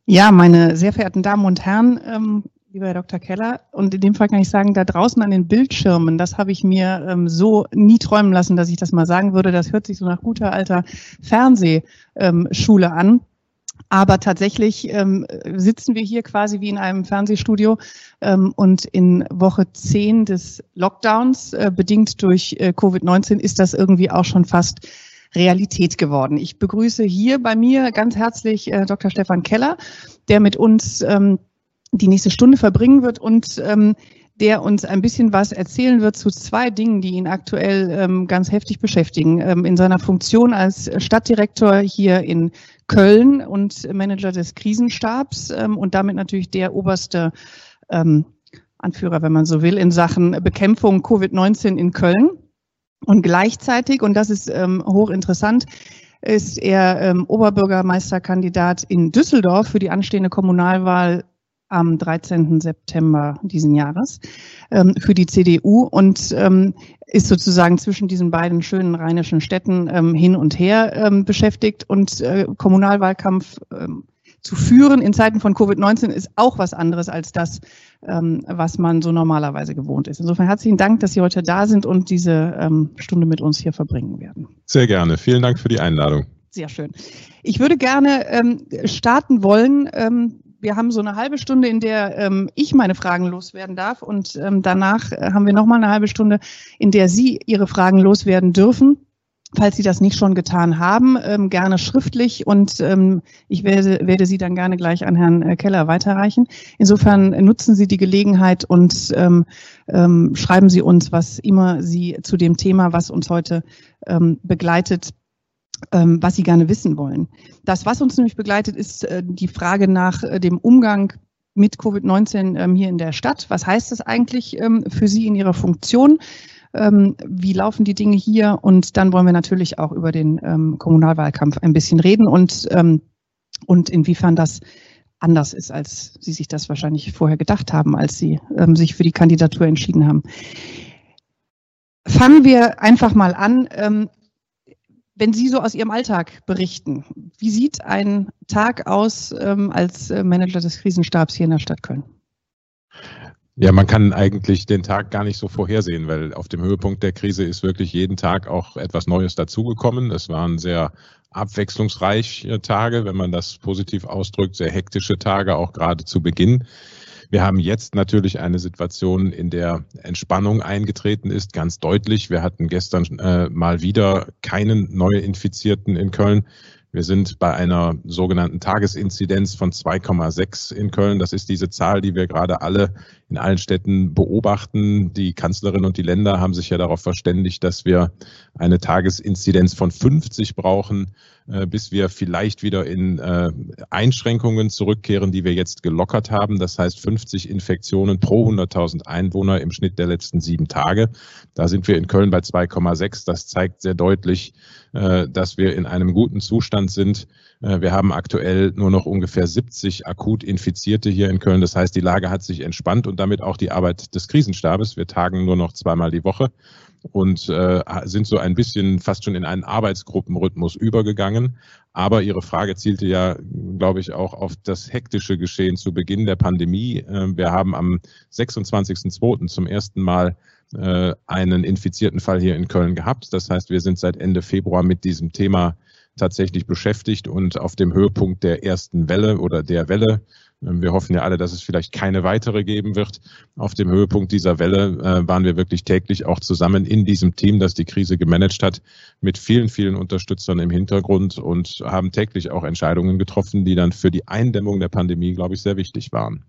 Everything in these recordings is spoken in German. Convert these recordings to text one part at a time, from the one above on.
Ja, meine sehr verehrten Damen und Herren, lieber Herr Dr. Keller, und in dem Fall kann ich sagen, da draußen an den Bildschirmen, das habe ich mir so nie träumen lassen, dass ich das mal sagen würde. Das hört sich so nach guter alter Fernsehschule an. Aber tatsächlich sitzen wir hier quasi wie in einem Fernsehstudio und in Woche 10 des Lockdowns, bedingt durch Covid-19, ist das irgendwie auch schon fast Realität geworden. Ich begrüße hier bei mir ganz herzlich Dr. Stefan Keller, der mit uns die nächste Stunde verbringen wird und der uns ein bisschen was erzählen wird zu zwei Dingen, die ihn aktuell ganz heftig beschäftigen. In seiner Funktion als Stadtdirektor hier in Köln und Manager des Krisenstabs und damit natürlich der oberste Anführer, wenn man so will, in Sachen Bekämpfung Covid-19 in Köln. Und gleichzeitig, und das ist hochinteressant, ist er Oberbürgermeisterkandidat in Düsseldorf für die anstehende Kommunalwahl am 13. September diesen Jahres für die CDU und ist sozusagen zwischen diesen beiden schönen rheinischen Städten hin und her beschäftigt. Und Kommunalwahlkampf zu führen in Zeiten von Covid-19 ist auch was anderes als das, was man so normalerweise gewohnt ist. Insofern herzlichen Dank, dass Sie heute da sind und diese Stunde mit uns hier verbringen werden. Sehr gerne. Vielen Dank für die Einladung. Sehr schön. Ich würde gerne starten wollen. Wir haben so eine halbe Stunde, in der ich meine Fragen loswerden darf und danach haben wir nochmal eine halbe Stunde, in der Sie Ihre Fragen loswerden dürfen. Falls Sie das nicht schon getan haben, gerne schriftlich und ich werde Sie dann gerne gleich an Herrn Keller weiterreichen. Insofern nutzen Sie die Gelegenheit und schreiben Sie uns, was immer Sie zu dem Thema, was uns heute begleitet, was Sie gerne wissen wollen. Das, was uns nämlich begleitet, ist die Frage nach dem Umgang mit Covid-19 hier in der Stadt. Was heißt das eigentlich für Sie in Ihrer Funktion? Wie laufen die Dinge hier? Und dann wollen wir natürlich auch über den Kommunalwahlkampf ein bisschen reden und inwiefern das anders ist, als Sie sich das wahrscheinlich vorher gedacht haben, als Sie sich für die Kandidatur entschieden haben. Fangen wir einfach mal an. Wenn Sie so aus Ihrem Alltag berichten, wie sieht ein Tag aus als Manager des Krisenstabs hier in der Stadt Köln? Ja, man kann eigentlich den Tag gar nicht so vorhersehen, weil auf dem Höhepunkt der Krise ist wirklich jeden Tag auch etwas Neues dazugekommen. Es waren sehr abwechslungsreiche Tage, wenn man das positiv ausdrückt, sehr hektische Tage, auch gerade zu Beginn. Wir haben jetzt natürlich eine Situation, in der Entspannung eingetreten ist, ganz deutlich. Wir hatten gestern mal wieder keinen Neuinfizierten in Köln. Wir sind bei einer sogenannten Tagesinzidenz von 2,6 in Köln. Das ist diese Zahl, die wir gerade alle in allen Städten beobachten. Die Kanzlerin und die Länder haben sich ja darauf verständigt, dass wir eine Tagesinzidenz von 50 brauchen, bis wir vielleicht wieder in Einschränkungen zurückkehren, die wir jetzt gelockert haben. Das heißt 50 Infektionen pro 100.000 Einwohner im Schnitt der letzten 7 Tage. Da sind wir in Köln bei 2,6. Das zeigt sehr deutlich, dass wir in einem guten Zustand sind. Wir haben aktuell nur noch ungefähr 70 akut Infizierte hier in Köln. Das heißt, die Lage hat sich entspannt und damit auch die Arbeit des Krisenstabes. Wir tagen nur noch 2-mal die Woche und sind so ein bisschen fast schon in einen Arbeitsgruppenrhythmus übergegangen. Aber Ihre Frage zielte ja, glaube ich, auch auf das hektische Geschehen zu Beginn der Pandemie. Wir haben am 26.02. zum ersten Mal einen infizierten Fall hier in Köln gehabt. Das heißt, wir sind seit Ende Februar mit diesem Thema tatsächlich beschäftigt und auf dem Höhepunkt der ersten Welle oder der Welle. Wir hoffen ja alle, dass es vielleicht keine weitere geben wird. Auf dem Höhepunkt dieser Welle waren wir wirklich täglich auch zusammen in diesem Team, das die Krise gemanagt hat, mit vielen, vielen Unterstützern im Hintergrund und haben täglich auch Entscheidungen getroffen, die dann für die Eindämmung der Pandemie, glaube ich, sehr wichtig waren.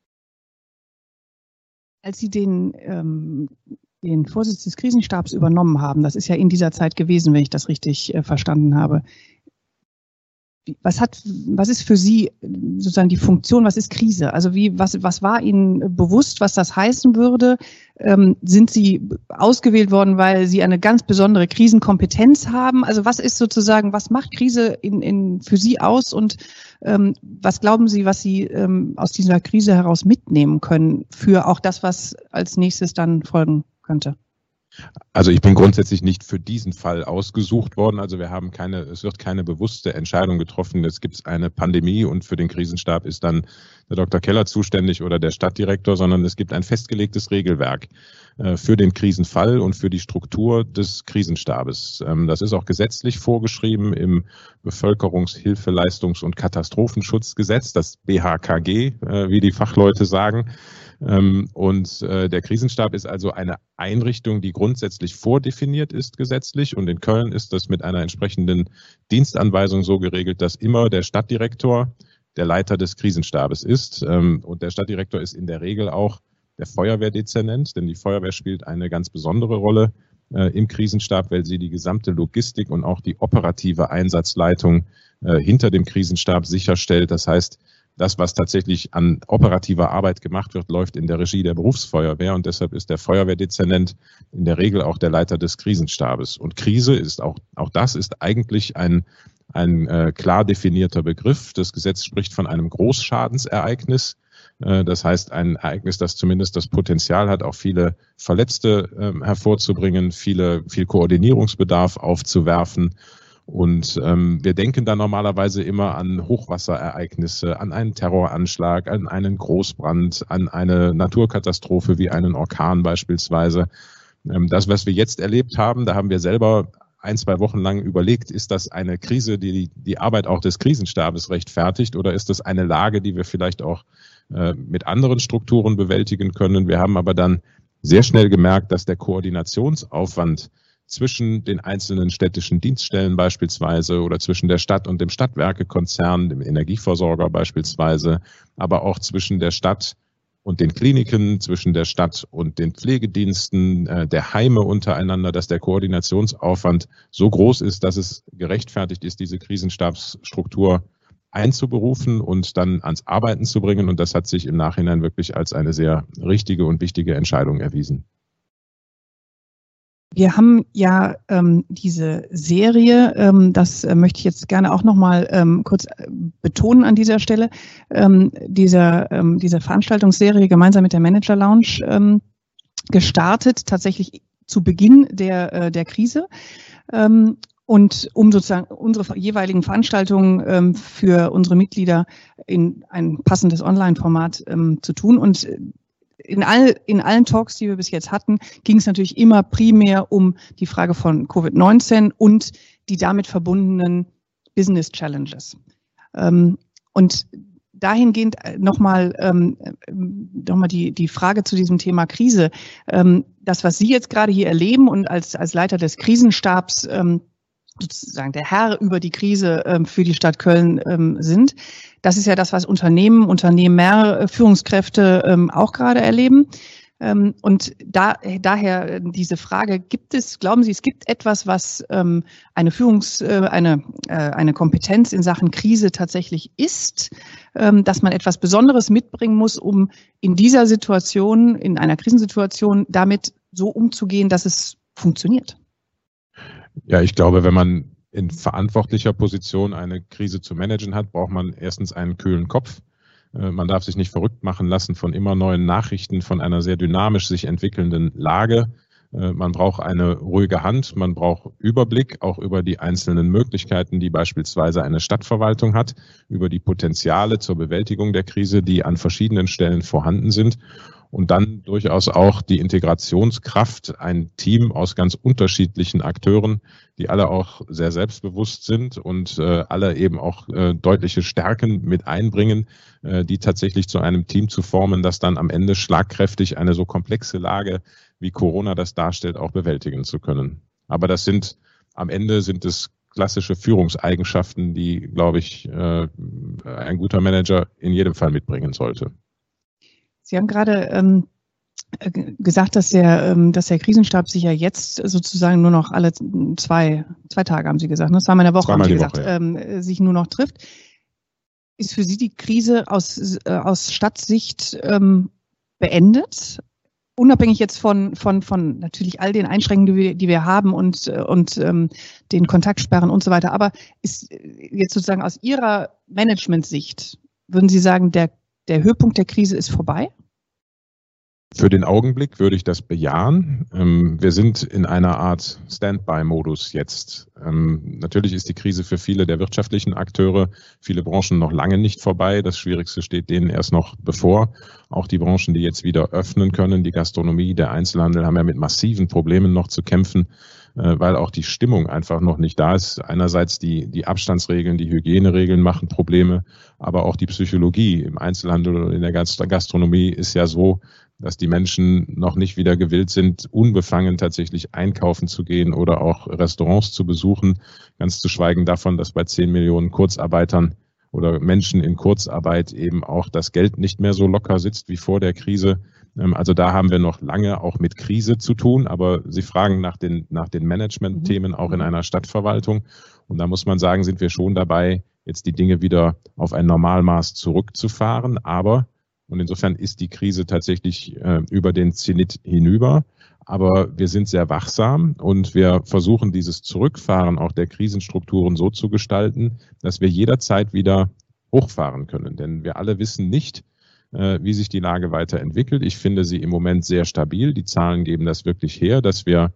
Als Sie den Vorsitz des Krisenstabs übernommen haben, das ist ja in dieser Zeit gewesen, wenn ich das richtig verstanden habe. Was ist für Sie sozusagen die Funktion, was ist Krise? Also was war Ihnen bewusst, was das heißen würde? Sind Sie ausgewählt worden, weil Sie eine ganz besondere Krisenkompetenz haben? Also was ist sozusagen, was macht Krise für Sie aus und was glauben Sie, was Sie aus dieser Krise heraus mitnehmen können für auch das, was als nächstes dann folgen könnte? Also ich bin grundsätzlich nicht für diesen Fall ausgesucht worden. Also es wird keine bewusste Entscheidung getroffen. Es gibt eine Pandemie und für den Krisenstab ist dann der Dr. Keller zuständig oder der Stadtdirektor, sondern es gibt ein festgelegtes Regelwerk für den Krisenfall und für die Struktur des Krisenstabes. Das ist auch gesetzlich vorgeschrieben im Bevölkerungshilfeleistungs- und Katastrophenschutzgesetz, das BHKG, wie die Fachleute sagen. Und der Krisenstab ist also eine Einrichtung, die grundsätzlich vordefiniert ist gesetzlich. Und in Köln ist das mit einer entsprechenden Dienstanweisung so geregelt, dass immer der Stadtdirektor der Leiter des Krisenstabes ist. Und der Stadtdirektor ist in der Regel auch der Feuerwehrdezernent, denn die Feuerwehr spielt eine ganz besondere Rolle im Krisenstab, weil sie die gesamte Logistik und auch die operative Einsatzleitung hinter dem Krisenstab sicherstellt. Das heißt, das, was tatsächlich an operativer Arbeit gemacht wird, läuft in der Regie der Berufsfeuerwehr und deshalb ist der Feuerwehrdezernent in der Regel auch der Leiter des Krisenstabes. Und Krise ist auch das ist eigentlich ein klar definierter Begriff. Das Gesetz spricht von einem Großschadensereignis. Das heißt, ein Ereignis, das zumindest das Potenzial hat, auch viele Verletzte hervorzubringen, viel Koordinierungsbedarf aufzuwerfen. Und wir denken da normalerweise immer an Hochwasserereignisse, an einen Terroranschlag, an einen Großbrand, an eine Naturkatastrophe wie einen Orkan beispielsweise. Das, was wir jetzt erlebt haben, da haben wir selber 1-2 Wochen lang überlegt, ist das eine Krise, die die Arbeit auch des Krisenstabes rechtfertigt oder ist das eine Lage, die wir vielleicht auch mit anderen Strukturen bewältigen können. Wir haben aber dann sehr schnell gemerkt, dass der Koordinationsaufwand zwischen den einzelnen städtischen Dienststellen beispielsweise oder zwischen der Stadt und dem Stadtwerkekonzern, dem Energieversorger beispielsweise, aber auch zwischen der Stadt und den Kliniken, zwischen der Stadt und den Pflegediensten, der Heime untereinander, dass der Koordinationsaufwand so groß ist, dass es gerechtfertigt ist, diese Krisenstabsstruktur einzuberufen und dann ans Arbeiten zu bringen. Und das hat sich im Nachhinein wirklich als eine sehr richtige und wichtige Entscheidung erwiesen. Wir haben ja diese Serie, das möchte ich jetzt gerne auch nochmal kurz betonen an dieser Stelle, diese Veranstaltungsserie gemeinsam mit der Manager Lounge gestartet, tatsächlich zu Beginn der Krise. Und um sozusagen unsere jeweiligen Veranstaltungen für unsere Mitglieder in ein passendes Online-Format zu tun. Und in allen Talks, die wir bis jetzt hatten, ging es natürlich immer primär um die Frage von Covid-19 und die damit verbundenen Business Challenges. Und dahingehend nochmal die Frage zu diesem Thema Krise. Das, was Sie jetzt gerade hier erleben und als Leiter des Krisenstabs sozusagen der Herr über die Krise für die Stadt Köln sind. Das ist ja das, was Unternehmer, Führungskräfte auch gerade erleben. Und daher diese Frage, glauben Sie, es gibt etwas, was eine Kompetenz in Sachen Krise tatsächlich ist, dass man etwas Besonderes mitbringen muss, um in dieser Situation, in einer Krisensituation, damit so umzugehen, dass es funktioniert? Ja, ich glaube, wenn man in verantwortlicher Position eine Krise zu managen hat, braucht man erstens einen kühlen Kopf. Man darf sich nicht verrückt machen lassen von immer neuen Nachrichten, von einer sehr dynamisch sich entwickelnden Lage. Man braucht eine ruhige Hand, man braucht Überblick, auch über die einzelnen Möglichkeiten, die beispielsweise eine Stadtverwaltung hat, über die Potenziale zur Bewältigung der Krise, die an verschiedenen Stellen vorhanden sind. Und dann durchaus auch die Integrationskraft, ein Team aus ganz unterschiedlichen Akteuren, die alle auch sehr selbstbewusst sind und alle eben auch deutliche Stärken mit einbringen, die tatsächlich zu einem Team zu formen, das dann am Ende schlagkräftig eine so komplexe Lage, wie Corona das darstellt, auch bewältigen zu können. Aber am Ende sind es klassische Führungseigenschaften, die, glaube ich, ein guter Manager in jedem Fall mitbringen sollte. Sie haben gerade gesagt, dass der Krisenstab sich ja jetzt sozusagen nur noch alle zwei Tage, haben Sie gesagt, ne? Zweimal in der Woche, haben Sie gesagt, ja. Sich nur noch trifft. Ist für Sie die Krise aus Stadtsicht beendet? Unabhängig jetzt von natürlich all den Einschränkungen, die wir haben und den Kontaktsperren und so weiter. Aber ist jetzt sozusagen aus Ihrer Management-Sicht, würden Sie sagen, der Höhepunkt der Krise ist vorbei? Für den Augenblick würde ich das bejahen. Wir sind in einer Art Standby-Modus jetzt. Natürlich ist die Krise für viele der wirtschaftlichen Akteure, viele Branchen noch lange nicht vorbei. Das Schwierigste steht denen erst noch bevor. Auch die Branchen, die jetzt wieder öffnen können, die Gastronomie, der Einzelhandel, haben ja mit massiven Problemen noch zu kämpfen, weil auch die Stimmung einfach noch nicht da ist. Einerseits die Abstandsregeln, die Hygieneregeln machen Probleme, aber auch die Psychologie im Einzelhandel und in der Gastronomie ist ja so, dass die Menschen noch nicht wieder gewillt sind, unbefangen tatsächlich einkaufen zu gehen oder auch Restaurants zu besuchen. Ganz zu schweigen davon, dass bei 10 Millionen Kurzarbeitern oder Menschen in Kurzarbeit eben auch das Geld nicht mehr so locker sitzt wie vor der Krise. Also da haben wir noch lange auch mit Krise zu tun, aber Sie fragen nach den Management-Themen auch in einer Stadtverwaltung. Und da muss man sagen, sind wir schon dabei, jetzt die Dinge wieder auf ein Normalmaß zurückzufahren. Und insofern ist die Krise tatsächlich über den Zenit hinüber. Aber wir sind sehr wachsam und wir versuchen dieses Zurückfahren auch der Krisenstrukturen so zu gestalten, dass wir jederzeit wieder hochfahren können. Denn wir alle wissen nicht, wie sich die Lage weiterentwickelt. Ich finde sie im Moment sehr stabil. Die Zahlen geben das wirklich her, dass wir,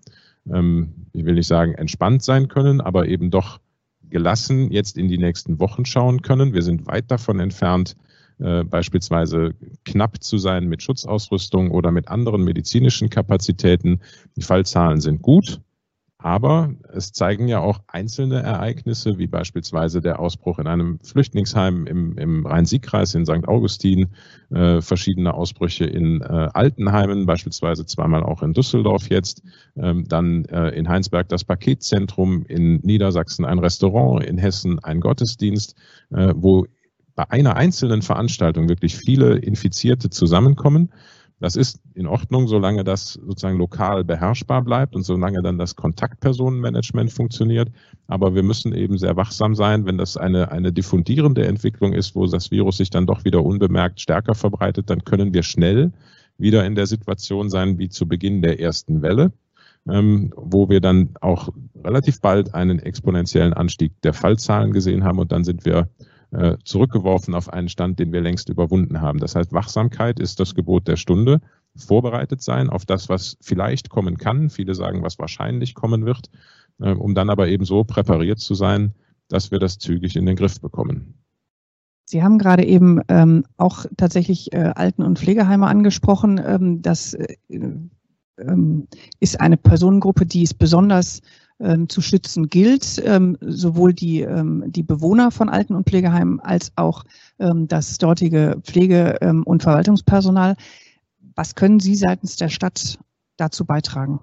ich will nicht sagen entspannt sein können, aber eben doch gelassen jetzt in die nächsten Wochen schauen können. Wir sind weit davon entfernt, beispielsweise knapp zu sein mit Schutzausrüstung oder mit anderen medizinischen Kapazitäten. Die Fallzahlen sind gut, aber es zeigen ja auch einzelne Ereignisse, wie beispielsweise der Ausbruch in einem Flüchtlingsheim im Rhein-Sieg-Kreis in St. Augustin, verschiedene Ausbrüche in Altenheimen, beispielsweise zweimal auch in Düsseldorf jetzt, dann in Heinsberg das Paketzentrum, in Niedersachsen ein Restaurant, in Hessen ein Gottesdienst, wo bei einer einzelnen Veranstaltung wirklich viele Infizierte zusammenkommen. Das ist in Ordnung, solange das sozusagen lokal beherrschbar bleibt und solange dann das Kontaktpersonenmanagement funktioniert. Aber wir müssen eben sehr wachsam sein, wenn das eine diffundierende Entwicklung ist, wo das Virus sich dann doch wieder unbemerkt stärker verbreitet, dann können wir schnell wieder in der Situation sein wie zu Beginn der ersten Welle, wo wir dann auch relativ bald einen exponentiellen Anstieg der Fallzahlen gesehen haben und dann sind wir zurückgeworfen auf einen Stand, den wir längst überwunden haben. Das heißt, Wachsamkeit ist das Gebot der Stunde, vorbereitet sein auf das, was vielleicht kommen kann, viele sagen, was wahrscheinlich kommen wird, um dann aber eben so präpariert zu sein, dass wir das zügig in den Griff bekommen. Sie haben gerade eben auch tatsächlich Alten- und Pflegeheime angesprochen. Das ist eine Personengruppe, die es besonders zu schützen gilt, sowohl die Bewohner von Alten- und Pflegeheimen als auch das dortige Pflege- und Verwaltungspersonal. Was können Sie seitens der Stadt dazu beitragen?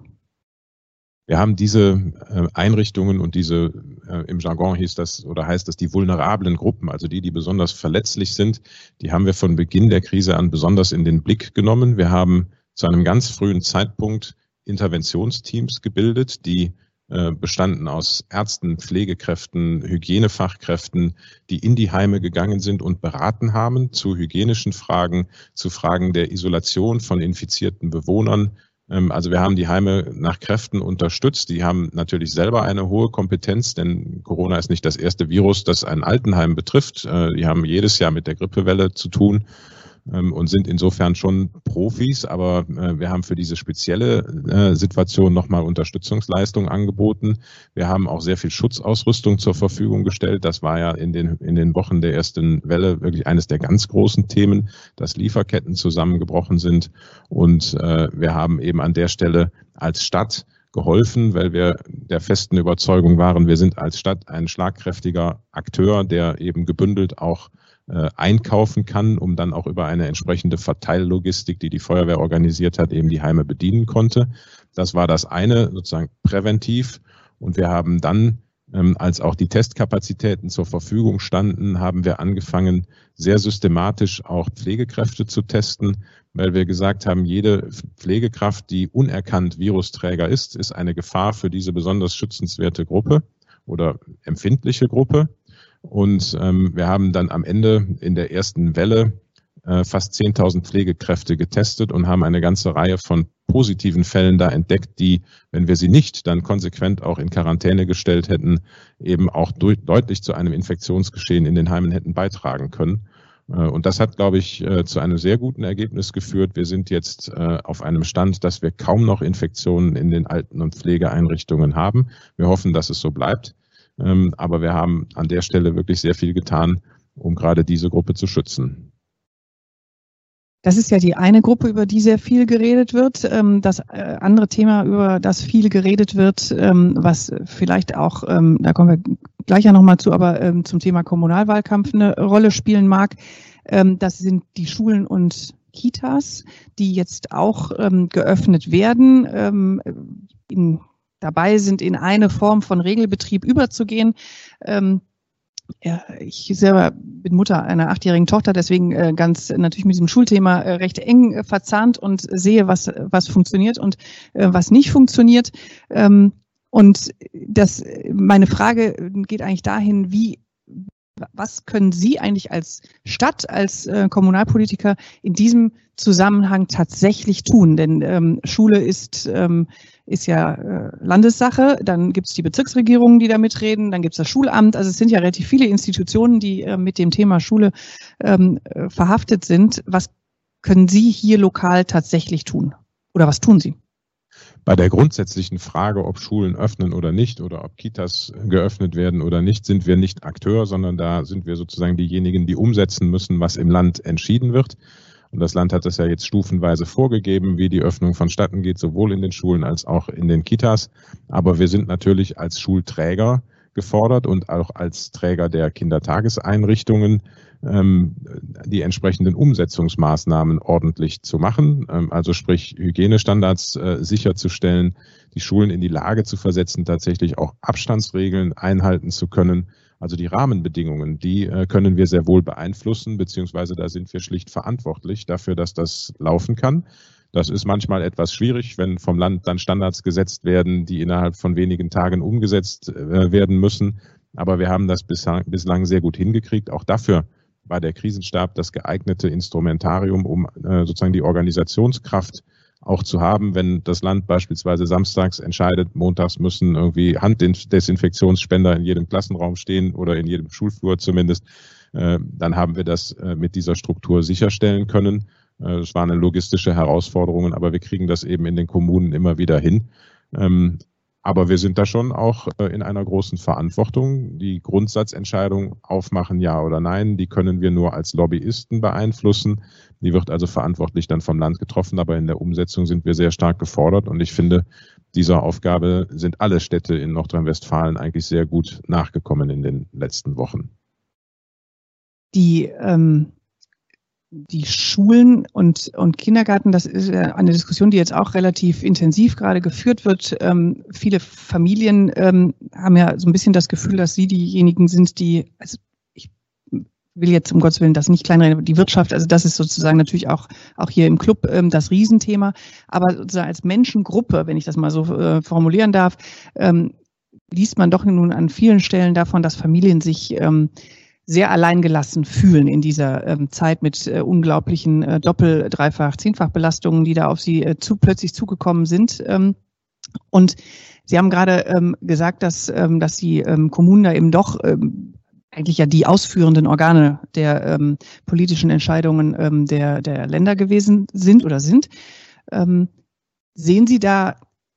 Wir haben diese Einrichtungen und diese, im Jargon heißt das die vulnerablen Gruppen, also die besonders verletzlich sind, die haben wir von Beginn der Krise an besonders in den Blick genommen. Wir haben zu einem ganz frühen Zeitpunkt Interventionsteams gebildet, die bestanden aus Ärzten, Pflegekräften, Hygienefachkräften, die in die Heime gegangen sind und beraten haben zu hygienischen Fragen, zu Fragen der Isolation von infizierten Bewohnern. Also wir haben die Heime nach Kräften unterstützt. Die haben natürlich selber eine hohe Kompetenz, denn Corona ist nicht das erste Virus, das ein Altenheim betrifft. Die haben jedes Jahr mit der Grippewelle zu tun und sind insofern schon Profis, aber wir haben für diese spezielle Situation nochmal Unterstützungsleistungen angeboten. Wir haben auch sehr viel Schutzausrüstung zur Verfügung gestellt. Das war ja in den Wochen der ersten Welle wirklich eines der ganz großen Themen, dass Lieferketten zusammengebrochen sind. Und wir haben eben an der Stelle als Stadt geholfen, weil wir der festen Überzeugung waren, wir sind als Stadt ein schlagkräftiger Akteur, der eben gebündelt auch einkaufen kann, um dann auch über eine entsprechende Verteillogistik, die Feuerwehr organisiert hat, eben die Heime bedienen konnte. Das war das eine, sozusagen präventiv. Und wir haben dann, als auch die Testkapazitäten zur Verfügung standen, haben wir angefangen, sehr systematisch auch Pflegekräfte zu testen, weil wir gesagt haben, jede Pflegekraft, die unerkannt Virusträger ist eine Gefahr für diese besonders schützenswerte Gruppe oder empfindliche Gruppe. Und wir haben dann am Ende in der ersten Welle fast 10.000 Pflegekräfte getestet und haben eine ganze Reihe von positiven Fällen da entdeckt, die, wenn wir sie nicht dann konsequent auch in Quarantäne gestellt hätten, eben auch deutlich zu einem Infektionsgeschehen in den Heimen hätten beitragen können. Und das hat, glaube ich, zu einem sehr guten Ergebnis geführt. Wir sind jetzt auf einem Stand, dass wir kaum noch Infektionen in den Alten- und Pflegeeinrichtungen haben. Wir hoffen, dass es so bleibt. Aber wir haben an der Stelle wirklich sehr viel getan, um gerade diese Gruppe zu schützen. Das ist ja die eine Gruppe, über die sehr viel geredet wird. Das andere Thema, über das viel geredet wird, was vielleicht auch, da kommen wir gleich ja nochmal zu, aber zum Thema Kommunalwahlkampf eine Rolle spielen mag, das sind die Schulen und Kitas, die jetzt auch geöffnet werden, dabei sind, in eine Form von Regelbetrieb überzugehen. Ja, ich selber bin Mutter einer 8-jährigen Tochter, deswegen ganz natürlich mit diesem Schulthema recht eng verzahnt und sehe, was funktioniert und was nicht funktioniert. Und meine Frage geht eigentlich dahin, was können Sie eigentlich als Stadt, als Kommunalpolitiker in diesem Zusammenhang tatsächlich tun? Denn Schule ist ja Landessache, dann gibt es die Bezirksregierungen, die da mitreden, dann gibt es das Schulamt. Also es sind ja relativ viele Institutionen, die mit dem Thema Schule verhaftet sind. Was können Sie hier lokal tatsächlich tun? Oder was tun Sie? Bei der grundsätzlichen Frage, ob Schulen öffnen oder nicht oder ob Kitas geöffnet werden oder nicht, sind wir nicht Akteur, sondern da sind wir sozusagen diejenigen, die umsetzen müssen, was im Land entschieden wird. Und das Land hat das ja jetzt stufenweise vorgegeben, wie die Öffnung vonstatten geht, sowohl in den Schulen als auch in den Kitas. Aber wir sind natürlich als Schulträger gefordert und auch als Träger der Kindertageseinrichtungen die entsprechenden Umsetzungsmaßnahmen ordentlich zu machen, also sprich Hygienestandards sicherzustellen, die Schulen in die Lage zu versetzen, tatsächlich auch Abstandsregeln einhalten zu können. Also die Rahmenbedingungen, die können wir sehr wohl beeinflussen, beziehungsweise da sind wir schlicht verantwortlich dafür, dass das laufen kann. Das ist manchmal etwas schwierig, wenn vom Land dann Standards gesetzt werden, die innerhalb von wenigen Tagen umgesetzt werden müssen. Aber wir haben das bislang sehr gut hingekriegt. Auch dafür war der Krisenstab das geeignete Instrumentarium, um sozusagen die Organisationskraft auch zu haben, wenn das Land beispielsweise samstags entscheidet, montags müssen irgendwie Handdesinfektionsspender in jedem Klassenraum stehen oder in jedem Schulflur zumindest, dann haben wir das mit dieser Struktur sicherstellen können. Es war eine logistische Herausforderung, aber wir kriegen das eben in den Kommunen immer wieder hin. Aber wir sind da schon auch in einer großen Verantwortung. Die Grundsatzentscheidung aufmachen, ja oder nein, die können wir nur als Lobbyisten beeinflussen. Die wird also verantwortlich dann vom Land getroffen, aber in der Umsetzung sind wir sehr stark gefordert. Und ich finde, dieser Aufgabe sind alle Städte in Nordrhein-Westfalen eigentlich sehr gut nachgekommen in den letzten Wochen. Die Schulen und Kindergarten, das ist eine Diskussion, die jetzt auch relativ intensiv gerade geführt wird. Viele Familien haben ja so ein bisschen das Gefühl, dass sie diejenigen sind, die, also ich will jetzt um Gottes Willen das nicht kleinreden, die Wirtschaft, also das ist sozusagen natürlich auch hier im Club das Riesenthema, aber sozusagen als Menschengruppe, wenn ich das mal so formulieren darf, liest man doch nun an vielen Stellen davon, dass Familien sich sehr alleingelassen fühlen in dieser Zeit mit unglaublichen Doppel-, Dreifach-, Zehnfach-Belastungen, die da auf sie plötzlich zugekommen sind. Und Sie haben gerade gesagt, dass die Kommunen da eben doch eigentlich ja die ausführenden Organe der politischen Entscheidungen der Länder gewesen sind oder sind. Sehen Sie da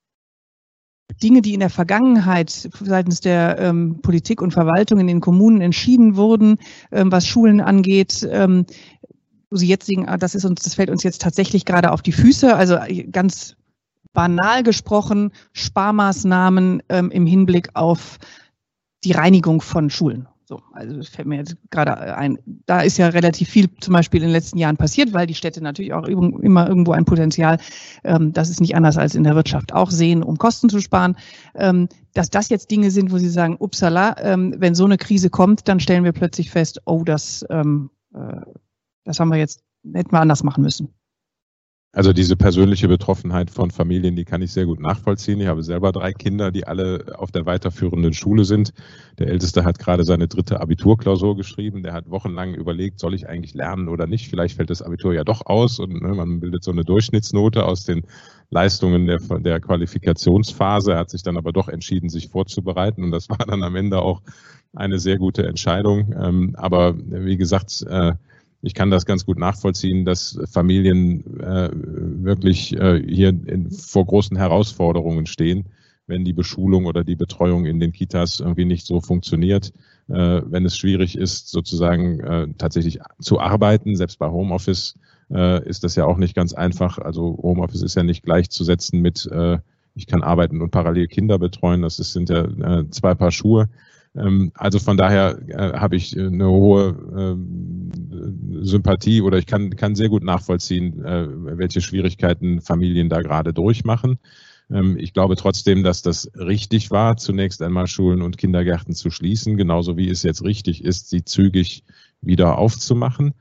Dinge, die in der Vergangenheit seitens der Politik und Verwaltung in den Kommunen entschieden wurden, was Schulen angeht, wo Sie jetzt sagen, das fällt uns jetzt tatsächlich gerade auf die Füße, also ganz banal gesprochen, Sparmaßnahmen im Hinblick auf die Reinigung von Schulen. So, also das fällt mir jetzt gerade ein. Da ist ja relativ viel zum Beispiel in den letzten Jahren passiert, weil die Städte natürlich auch immer irgendwo ein Potenzial, das ist nicht anders als in der Wirtschaft, auch sehen, um Kosten zu sparen. Dass das jetzt Dinge sind, wo Sie sagen, upsala, wenn so eine Krise kommt, dann stellen wir plötzlich fest, oh, das haben wir jetzt, hätten wir anders machen müssen. Also diese persönliche Betroffenheit von Familien, die kann ich sehr gut nachvollziehen. Ich habe selber 3 Kinder, die alle auf der weiterführenden Schule sind. Der Älteste hat gerade seine 3. Abiturklausur geschrieben. Der hat wochenlang überlegt, soll ich eigentlich lernen oder nicht? Vielleicht fällt das Abitur ja doch aus und man bildet so eine Durchschnittsnote aus den Leistungen der Qualifikationsphase. Er hat sich dann aber doch entschieden, sich vorzubereiten und das war dann am Ende auch eine sehr gute Entscheidung. Aber wie gesagt, Ich kann das ganz gut nachvollziehen, dass Familien wirklich hier vor großen Herausforderungen stehen, wenn die Beschulung oder die Betreuung in den Kitas irgendwie nicht so funktioniert, wenn es schwierig ist, sozusagen tatsächlich zu arbeiten. Selbst bei Homeoffice ist das ja auch nicht ganz einfach. Also Homeoffice ist ja nicht gleichzusetzen mit ich kann arbeiten und parallel Kinder betreuen. Sind ja zwei Paar Schuhe. Also von daher habe ich eine hohe Sympathie oder ich kann sehr gut nachvollziehen, welche Schwierigkeiten Familien da gerade durchmachen. Ich glaube trotzdem, dass das richtig war, zunächst einmal Schulen und Kindergärten zu schließen, genauso wie es jetzt richtig ist, sie zügig wieder aufzumachen.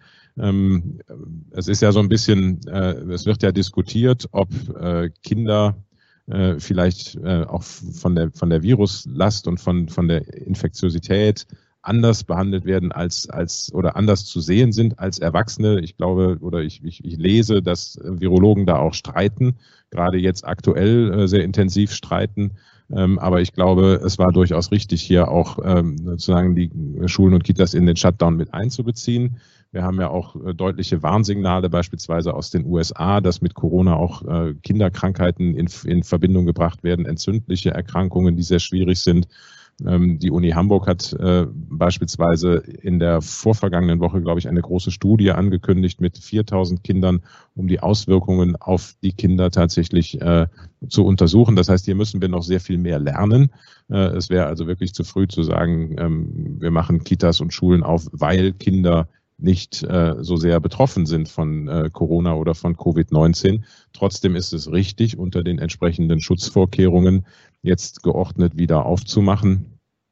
Es ist ja so ein bisschen, es wird ja diskutiert, ob Kinder vielleicht auch von der Viruslast und von der Infektiosität anders behandelt werden oder anders zu sehen sind als Erwachsene. Ich glaube oder ich lese, dass Virologen da auch streiten, gerade jetzt aktuell sehr intensiv streiten. Aber ich glaube, es war durchaus richtig, hier auch sozusagen die Schulen und Kitas in den Shutdown mit einzubeziehen. Wir haben ja auch deutliche Warnsignale beispielsweise aus den USA, dass mit Corona auch Kinderkrankheiten in Verbindung gebracht werden, entzündliche Erkrankungen, die sehr schwierig sind. Die Uni Hamburg hat beispielsweise in der vorvergangenen Woche, glaube ich, eine große Studie angekündigt mit 4.000 Kindern, um die Auswirkungen auf die Kinder tatsächlich zu untersuchen. Das heißt, hier müssen wir noch sehr viel mehr lernen. Es wäre also wirklich zu früh zu sagen, wir machen Kitas und Schulen auf, weil Kinder nicht so sehr betroffen sind von Corona oder von Covid-19. Trotzdem ist es richtig, unter den entsprechenden Schutzvorkehrungen jetzt geordnet wieder aufzumachen.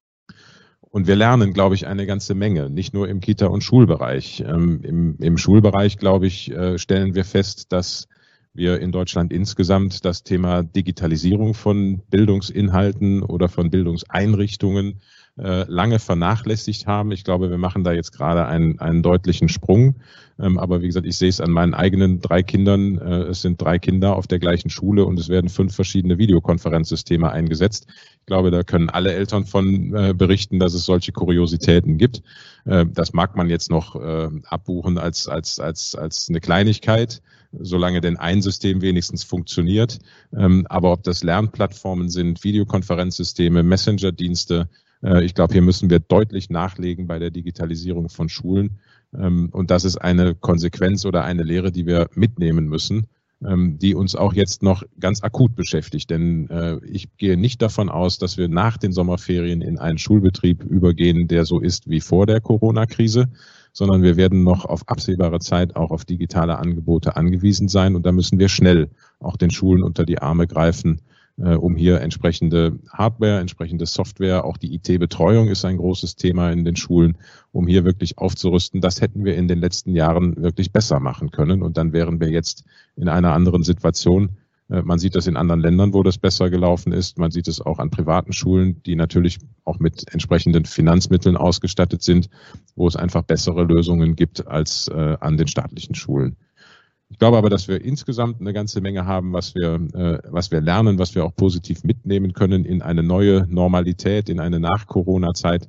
Und wir lernen, glaube ich, eine ganze Menge, nicht nur im Kita- und Schulbereich. Im Schulbereich, glaube ich, stellen wir fest, dass wir in Deutschland insgesamt das Thema Digitalisierung von Bildungsinhalten oder von Bildungseinrichtungen lange vernachlässigt haben. Ich glaube, wir machen da jetzt gerade einen deutlichen Sprung. Aber wie gesagt, ich sehe es an meinen eigenen 3 Kindern. Es sind 3 Kinder auf der gleichen Schule und es werden 5 verschiedene Videokonferenzsysteme eingesetzt. Ich glaube, da können alle Eltern von berichten, dass es solche Kuriositäten gibt. Das mag man jetzt noch abbuchen als eine Kleinigkeit, solange denn ein System wenigstens funktioniert. Aber ob das Lernplattformen sind, Videokonferenzsysteme, Messenger-Dienste, ich glaube, hier müssen wir deutlich nachlegen bei der Digitalisierung von Schulen. Und das ist eine Konsequenz oder eine Lehre, die wir mitnehmen müssen, die uns auch jetzt noch ganz akut beschäftigt. Denn ich gehe nicht davon aus, dass wir nach den Sommerferien in einen Schulbetrieb übergehen, der so ist wie vor der Corona-Krise, sondern wir werden noch auf absehbare Zeit auch auf digitale Angebote angewiesen sein. Und da müssen wir schnell auch den Schulen unter die Arme greifen, um hier entsprechende Hardware, entsprechende Software, auch die IT-Betreuung ist ein großes Thema in den Schulen, um hier wirklich aufzurüsten. Das hätten wir in den letzten Jahren wirklich besser machen können und dann wären wir jetzt in einer anderen Situation. Man sieht das in anderen Ländern, wo das besser gelaufen ist. Man sieht es auch an privaten Schulen, die natürlich auch mit entsprechenden Finanzmitteln ausgestattet sind, wo es einfach bessere Lösungen gibt als an den staatlichen Schulen. Ich glaube aber, dass wir insgesamt eine ganze Menge haben, was wir lernen, was wir auch positiv mitnehmen können in eine neue Normalität, in eine Nach-Corona-Zeit.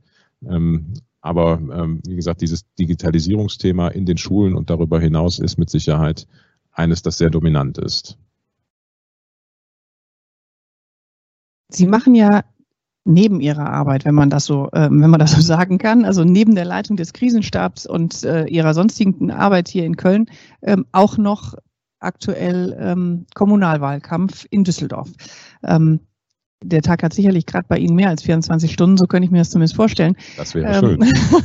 Aber wie gesagt, dieses Digitalisierungsthema in den Schulen und darüber hinaus ist mit Sicherheit eines, das sehr dominant ist. Sie machen ja neben Ihrer Arbeit, wenn man das so sagen kann, also neben der Leitung des Krisenstabs und Ihrer sonstigen Arbeit hier in Köln, auch noch aktuell Kommunalwahlkampf in Düsseldorf. Der Tag hat sicherlich gerade bei Ihnen mehr als 24 Stunden, so könnte ich mir das zumindest vorstellen. Das wäre schön.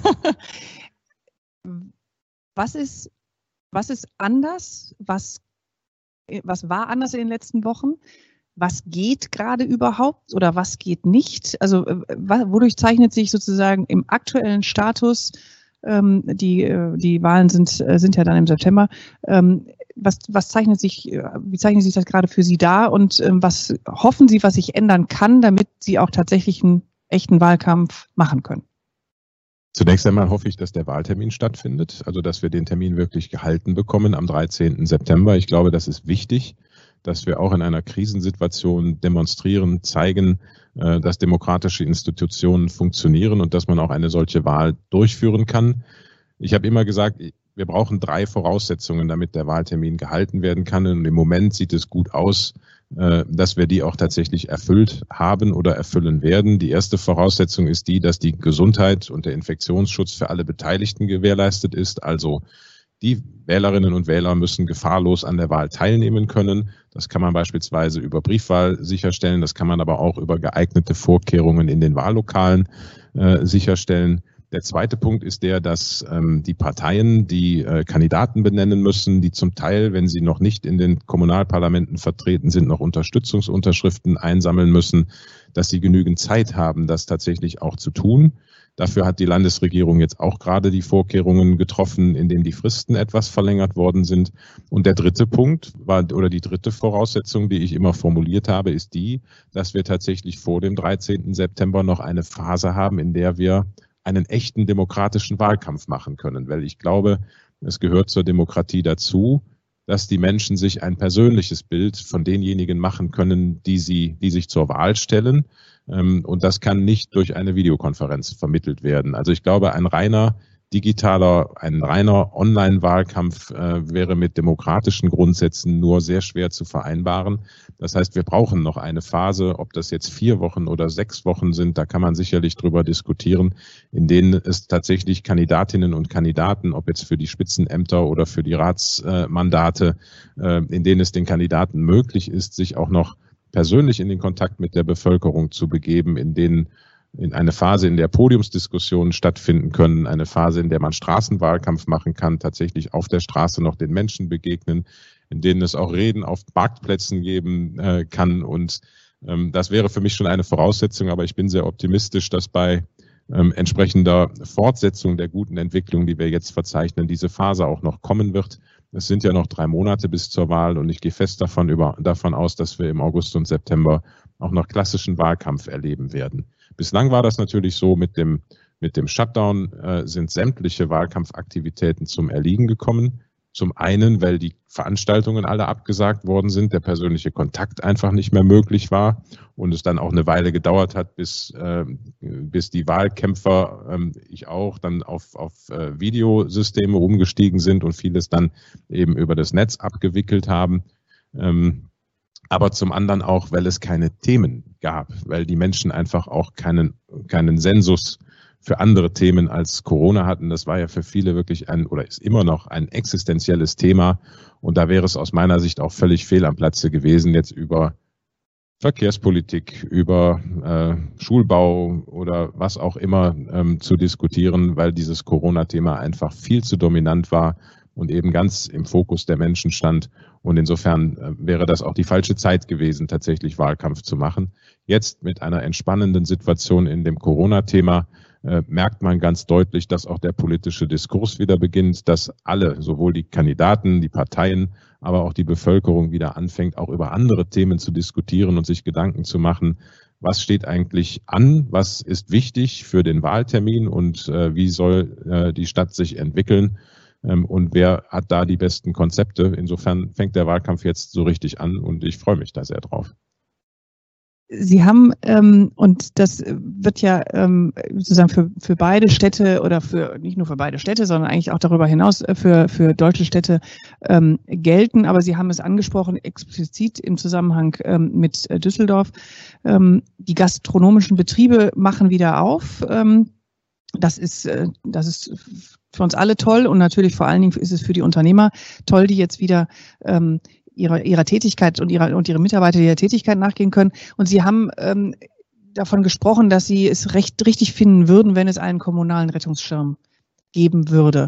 Was ist anders? Was war anders in den letzten Wochen? Was geht gerade überhaupt oder was geht nicht? Also wodurch zeichnet sich sozusagen im aktuellen Status, die Wahlen sind ja dann im September, wie zeichnet sich das gerade für Sie dar und was hoffen Sie, was sich ändern kann, damit Sie auch tatsächlich einen echten Wahlkampf machen können? Zunächst einmal hoffe ich, dass der Wahltermin stattfindet, also dass wir den Termin wirklich gehalten bekommen am 13. September. Ich glaube, das ist wichtig, dass wir auch in einer Krisensituation demonstrieren, zeigen, dass demokratische Institutionen funktionieren und dass man auch eine solche Wahl durchführen kann. Ich habe immer gesagt, wir brauchen 3 Voraussetzungen, damit der Wahltermin gehalten werden kann. Und im Moment sieht es gut aus, dass wir die auch tatsächlich erfüllt haben oder erfüllen werden. Die erste Voraussetzung ist die, dass die Gesundheit und der Infektionsschutz für alle Beteiligten gewährleistet ist. Also die Wählerinnen und Wähler müssen gefahrlos an der Wahl teilnehmen können. Das kann man beispielsweise über Briefwahl sicherstellen. Das kann man aber auch über geeignete Vorkehrungen in den Wahllokalen sicherstellen. Der zweite Punkt ist der, dass die Parteien, die Kandidaten benennen müssen, die zum Teil, wenn sie noch nicht in den Kommunalparlamenten vertreten sind, noch Unterstützungsunterschriften einsammeln müssen, dass sie genügend Zeit haben, das tatsächlich auch zu tun. Dafür hat die Landesregierung jetzt auch gerade die Vorkehrungen getroffen, indem die Fristen etwas verlängert worden sind. Und der dritte Punkt oder die dritte Voraussetzung, die ich immer formuliert habe, ist die, dass wir tatsächlich vor dem 13. September noch eine Phase haben, in der wir einen echten demokratischen Wahlkampf machen können. Weil ich glaube, es gehört zur Demokratie dazu, dass die Menschen sich ein persönliches Bild von denjenigen machen können, die sich zur Wahl stellen. Und das kann nicht durch eine Videokonferenz vermittelt werden. Also ich glaube, ein reiner Online-Wahlkampf wäre mit demokratischen Grundsätzen nur sehr schwer zu vereinbaren. Das heißt, wir brauchen noch eine Phase, ob das jetzt 4 Wochen oder 6 Wochen sind, da kann man sicherlich drüber diskutieren, in denen es tatsächlich Kandidatinnen und Kandidaten, ob jetzt für die Spitzenämter oder für die Ratsmandate, in denen es den Kandidaten möglich ist, sich auch noch persönlich in den Kontakt mit der Bevölkerung zu begeben, in eine Phase, in der Podiumsdiskussionen stattfinden können, eine Phase, in der man Straßenwahlkampf machen kann, tatsächlich auf der Straße noch den Menschen begegnen, in denen es auch Reden auf Marktplätzen geben kann. Und das wäre für mich schon eine Voraussetzung, aber ich bin sehr optimistisch, dass bei entsprechender Fortsetzung der guten Entwicklung, die wir jetzt verzeichnen, diese Phase auch noch kommen wird. Es sind ja noch 3 Monate bis zur Wahl und ich gehe fest davon aus, dass wir im August und September auch noch klassischen Wahlkampf erleben werden. Bislang war das natürlich so, mit dem Shutdown sind sämtliche Wahlkampfaktivitäten zum Erliegen gekommen. Zum einen, weil die Veranstaltungen alle abgesagt worden sind, der persönliche Kontakt einfach nicht mehr möglich war und es dann auch eine Weile gedauert hat, bis die Wahlkämpfer, ich auch, dann auf Videosysteme umgestiegen sind und vieles dann eben über das Netz abgewickelt haben. Aber zum anderen auch, weil es keine Themen gab, weil die Menschen einfach auch keinen Sensus für andere Themen als Corona hatten. Das war ja für viele wirklich ist immer noch ein existenzielles Thema. Und da wäre es aus meiner Sicht auch völlig fehl am Platze gewesen, jetzt über Verkehrspolitik, über Schulbau oder was auch immer zu diskutieren, weil dieses Corona-Thema einfach viel zu dominant war und eben ganz im Fokus der Menschen stand. Und insofern wäre das auch die falsche Zeit gewesen, tatsächlich Wahlkampf zu machen. Jetzt mit einer entspannenden Situation in dem Corona-Thema merkt man ganz deutlich, dass auch der politische Diskurs wieder beginnt, dass alle, sowohl die Kandidaten, die Parteien, aber auch die Bevölkerung wieder anfängt, auch über andere Themen zu diskutieren und sich Gedanken zu machen, was steht eigentlich an, was ist wichtig für den Wahltermin und wie soll die Stadt sich entwickeln und wer hat da die besten Konzepte. Insofern fängt der Wahlkampf jetzt so richtig an und ich freue mich da sehr drauf. Sie haben, und das wird ja sozusagen für beide Städte oder nicht nur für beide Städte, sondern eigentlich auch darüber hinaus für deutsche Städte gelten, aber Sie haben es angesprochen, explizit im Zusammenhang mit Düsseldorf. Die gastronomischen Betriebe machen wieder auf. Das ist für uns alle toll und natürlich vor allen Dingen ist es für die Unternehmer toll, die jetzt wieder ihrer Tätigkeit und ihre Mitarbeiter ihrer Tätigkeit nachgehen können. Und Sie haben davon gesprochen, dass Sie es richtig finden würden, wenn es einen kommunalen Rettungsschirm geben würde.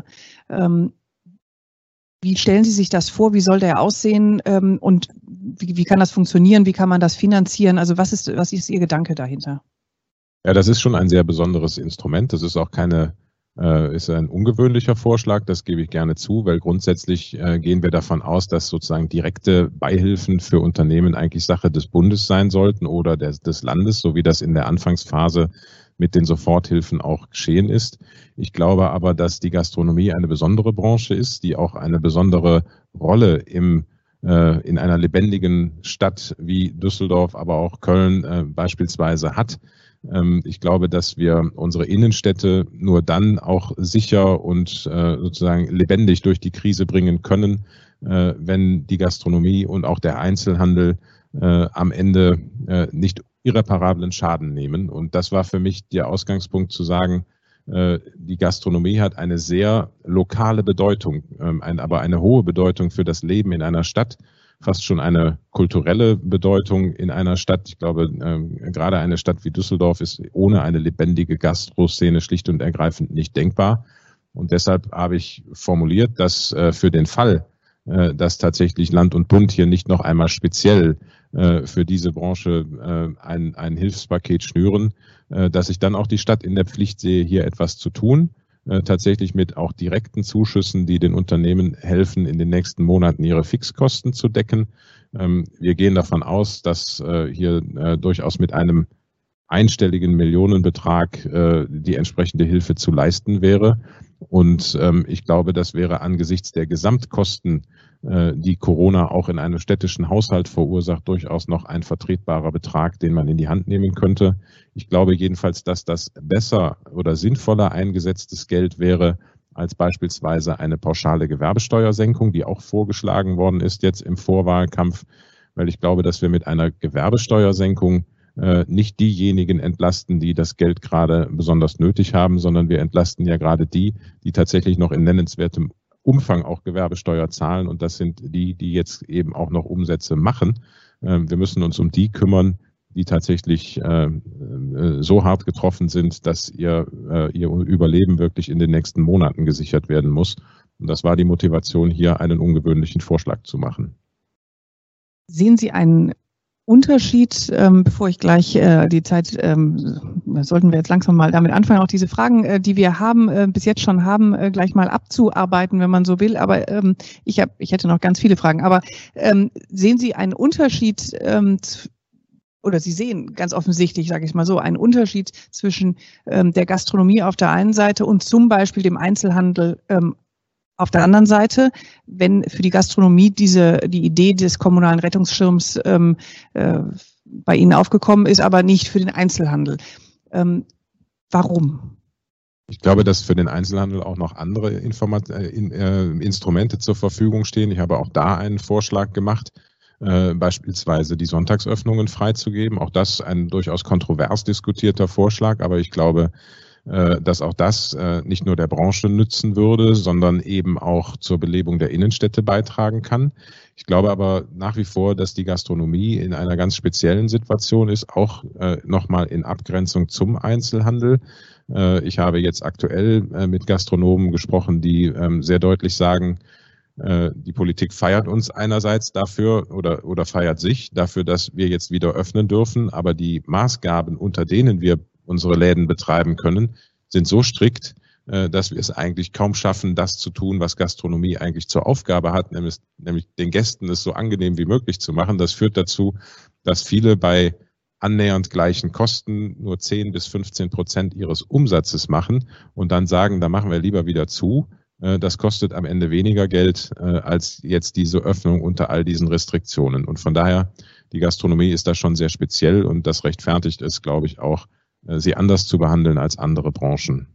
Wie stellen Sie sich das vor? Wie soll der aussehen? Und wie kann das funktionieren? Wie kann man das finanzieren? Also was ist Ihr Gedanke dahinter? Ja, das ist schon ein sehr besonderes Instrument. Das ist auch ist ein ungewöhnlicher Vorschlag, das gebe ich gerne zu, weil grundsätzlich gehen wir davon aus, dass sozusagen direkte Beihilfen für Unternehmen eigentlich Sache des Bundes sein sollten oder des Landes, so wie das in der Anfangsphase mit den Soforthilfen auch geschehen ist. Ich glaube aber, dass die Gastronomie eine besondere Branche ist, die auch eine besondere Rolle in einer lebendigen Stadt wie Düsseldorf, aber auch Köln beispielsweise hat. Ich glaube, dass wir unsere Innenstädte nur dann auch sicher und sozusagen lebendig durch die Krise bringen können, wenn die Gastronomie und auch der Einzelhandel am Ende nicht irreparablen Schaden nehmen. Und das war für mich der Ausgangspunkt zu sagen, die Gastronomie hat eine sehr lokale Bedeutung, aber eine hohe Bedeutung für das Leben in einer Stadt, fast schon eine kulturelle Bedeutung in einer Stadt. Ich glaube, gerade eine Stadt wie Düsseldorf ist ohne eine lebendige Gastroszene schlicht und ergreifend nicht denkbar. Und deshalb habe ich formuliert, dass für den Fall, dass tatsächlich Land und Bund hier nicht noch einmal speziell für diese Branche ein Hilfspaket schnüren, dass ich dann auch die Stadt in der Pflicht sehe, hier etwas zu tun, tatsächlich mit auch direkten Zuschüssen, die den Unternehmen helfen, in den nächsten Monaten ihre Fixkosten zu decken. Wir gehen davon aus, dass hier durchaus mit einem einstelligen Millionenbetrag die entsprechende Hilfe zu leisten wäre. Und ich glaube, das wäre angesichts der Gesamtkosten, die Corona auch in einem städtischen Haushalt verursacht, durchaus noch ein vertretbarer Betrag, den man in die Hand nehmen könnte. Ich glaube jedenfalls, dass das besser oder sinnvoller eingesetztes Geld wäre als beispielsweise eine pauschale Gewerbesteuersenkung, die auch vorgeschlagen worden ist jetzt im Vorwahlkampf, weil ich glaube, dass wir mit einer Gewerbesteuersenkung nicht diejenigen entlasten, die das Geld gerade besonders nötig haben, sondern wir entlasten ja gerade die tatsächlich noch in nennenswertem Umfang auch Gewerbesteuer zahlen. Und das sind die jetzt eben auch noch Umsätze machen. Wir müssen uns um die kümmern, die tatsächlich so hart getroffen sind, dass ihr Überleben wirklich in den nächsten Monaten gesichert werden muss. Und das war die Motivation, hier einen ungewöhnlichen Vorschlag zu machen. Sehen Sie einen Unterschied, bevor ich gleich die Zeit, sollten wir jetzt langsam mal damit anfangen, auch diese Fragen, die wir haben, bis jetzt schon haben, gleich mal abzuarbeiten, wenn man so will. Aber ich hätte noch ganz viele Fragen. Aber sehen Sie einen Unterschied, oder Sie sehen ganz offensichtlich, sage ich mal so, einen Unterschied zwischen der Gastronomie auf der einen Seite und zum Beispiel dem Einzelhandel auf der anderen Seite, wenn für die Gastronomie die Idee des kommunalen Rettungsschirms bei Ihnen aufgekommen ist, aber nicht für den Einzelhandel. Warum? Ich glaube, dass für den Einzelhandel auch noch andere Instrumente zur Verfügung stehen. Ich habe auch da einen Vorschlag gemacht, beispielsweise die Sonntagsöffnungen freizugeben. Auch das ein durchaus kontrovers diskutierter Vorschlag, aber ich glaube, dass auch das nicht nur der Branche nützen würde, sondern eben auch zur Belebung der Innenstädte beitragen kann. Ich glaube aber nach wie vor, dass die Gastronomie in einer ganz speziellen Situation ist, auch nochmal in Abgrenzung zum Einzelhandel. Ich habe jetzt aktuell mit Gastronomen gesprochen, die sehr deutlich sagen, die Politik feiert uns einerseits dafür oder feiert sich dafür, dass wir jetzt wieder öffnen dürfen, aber die Maßgaben, unter denen wir unsere Läden betreiben können, sind so strikt, dass wir es eigentlich kaum schaffen, das zu tun, was Gastronomie eigentlich zur Aufgabe hat, nämlich den Gästen es so angenehm wie möglich zu machen. Das führt dazu, dass viele bei annähernd gleichen Kosten nur 10-15% ihres Umsatzes machen und dann sagen, da machen wir lieber wieder zu. Das kostet am Ende weniger Geld als jetzt diese Öffnung unter all diesen Restriktionen. Und von daher, die Gastronomie ist da schon sehr speziell und das rechtfertigt es, glaube ich, auch, sie anders zu behandeln als andere Branchen.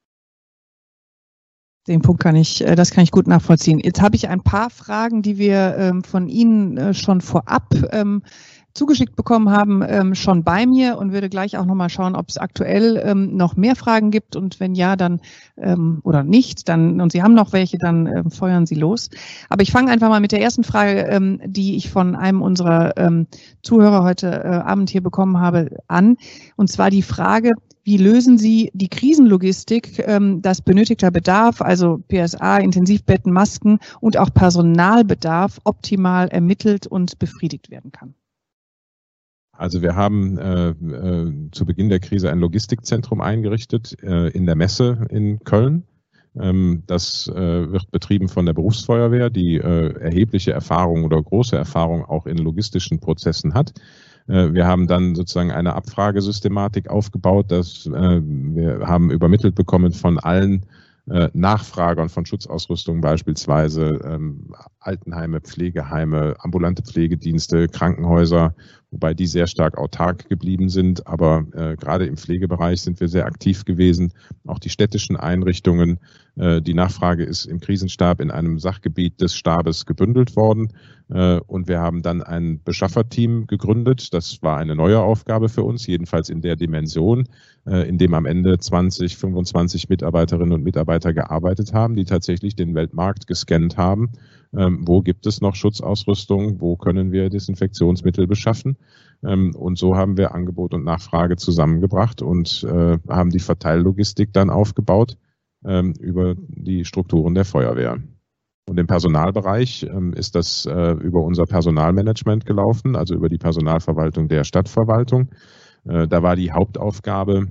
Den Punkt kann ich gut nachvollziehen. Jetzt habe ich ein paar Fragen, die wir von Ihnen schon vorab zugeschickt bekommen haben, schon bei mir und würde gleich auch nochmal schauen, ob es aktuell noch mehr Fragen gibt und wenn ja, dann oder nicht, dann und Sie haben noch welche, dann feuern Sie los. Aber ich fange einfach mal mit der ersten Frage, die ich von einem unserer Zuhörer heute Abend hier bekommen habe, an. Und zwar die Frage, wie lösen Sie die Krisenlogistik, dass benötigter Bedarf, also PSA, Intensivbetten, Masken und auch Personalbedarf optimal ermittelt und befriedigt werden kann? Also wir haben zu Beginn der Krise ein Logistikzentrum eingerichtet in der Messe in Köln. Das wird betrieben von der Berufsfeuerwehr, die erhebliche Erfahrung oder große Erfahrung auch in logistischen Prozessen hat. Wir haben dann sozusagen eine Abfragesystematik aufgebaut, dass wir haben übermittelt bekommen von allen Nachfragern von Schutzausrüstung beispielsweise Altenheime, Pflegeheime, ambulante Pflegedienste, Krankenhäuser, wobei die sehr stark autark geblieben sind. Aber gerade im Pflegebereich sind wir sehr aktiv gewesen. Auch die städtischen Einrichtungen. Die Nachfrage ist im Krisenstab in einem Sachgebiet des Stabes gebündelt worden. Und wir haben dann ein Beschafferteam gegründet. Das war eine neue Aufgabe für uns, jedenfalls in der Dimension, in dem am Ende 20, 25 Mitarbeiterinnen und Mitarbeiter gearbeitet haben, die tatsächlich den Weltmarkt gescannt haben. Wo gibt es noch Schutzausrüstung? Wo können wir Desinfektionsmittel beschaffen? Und so haben wir Angebot und Nachfrage zusammengebracht und haben die Verteillogistik dann aufgebaut über die Strukturen der Feuerwehr. Und im Personalbereich ist das über unser Personalmanagement gelaufen, also über die Personalverwaltung der Stadtverwaltung. Da war die Hauptaufgabe,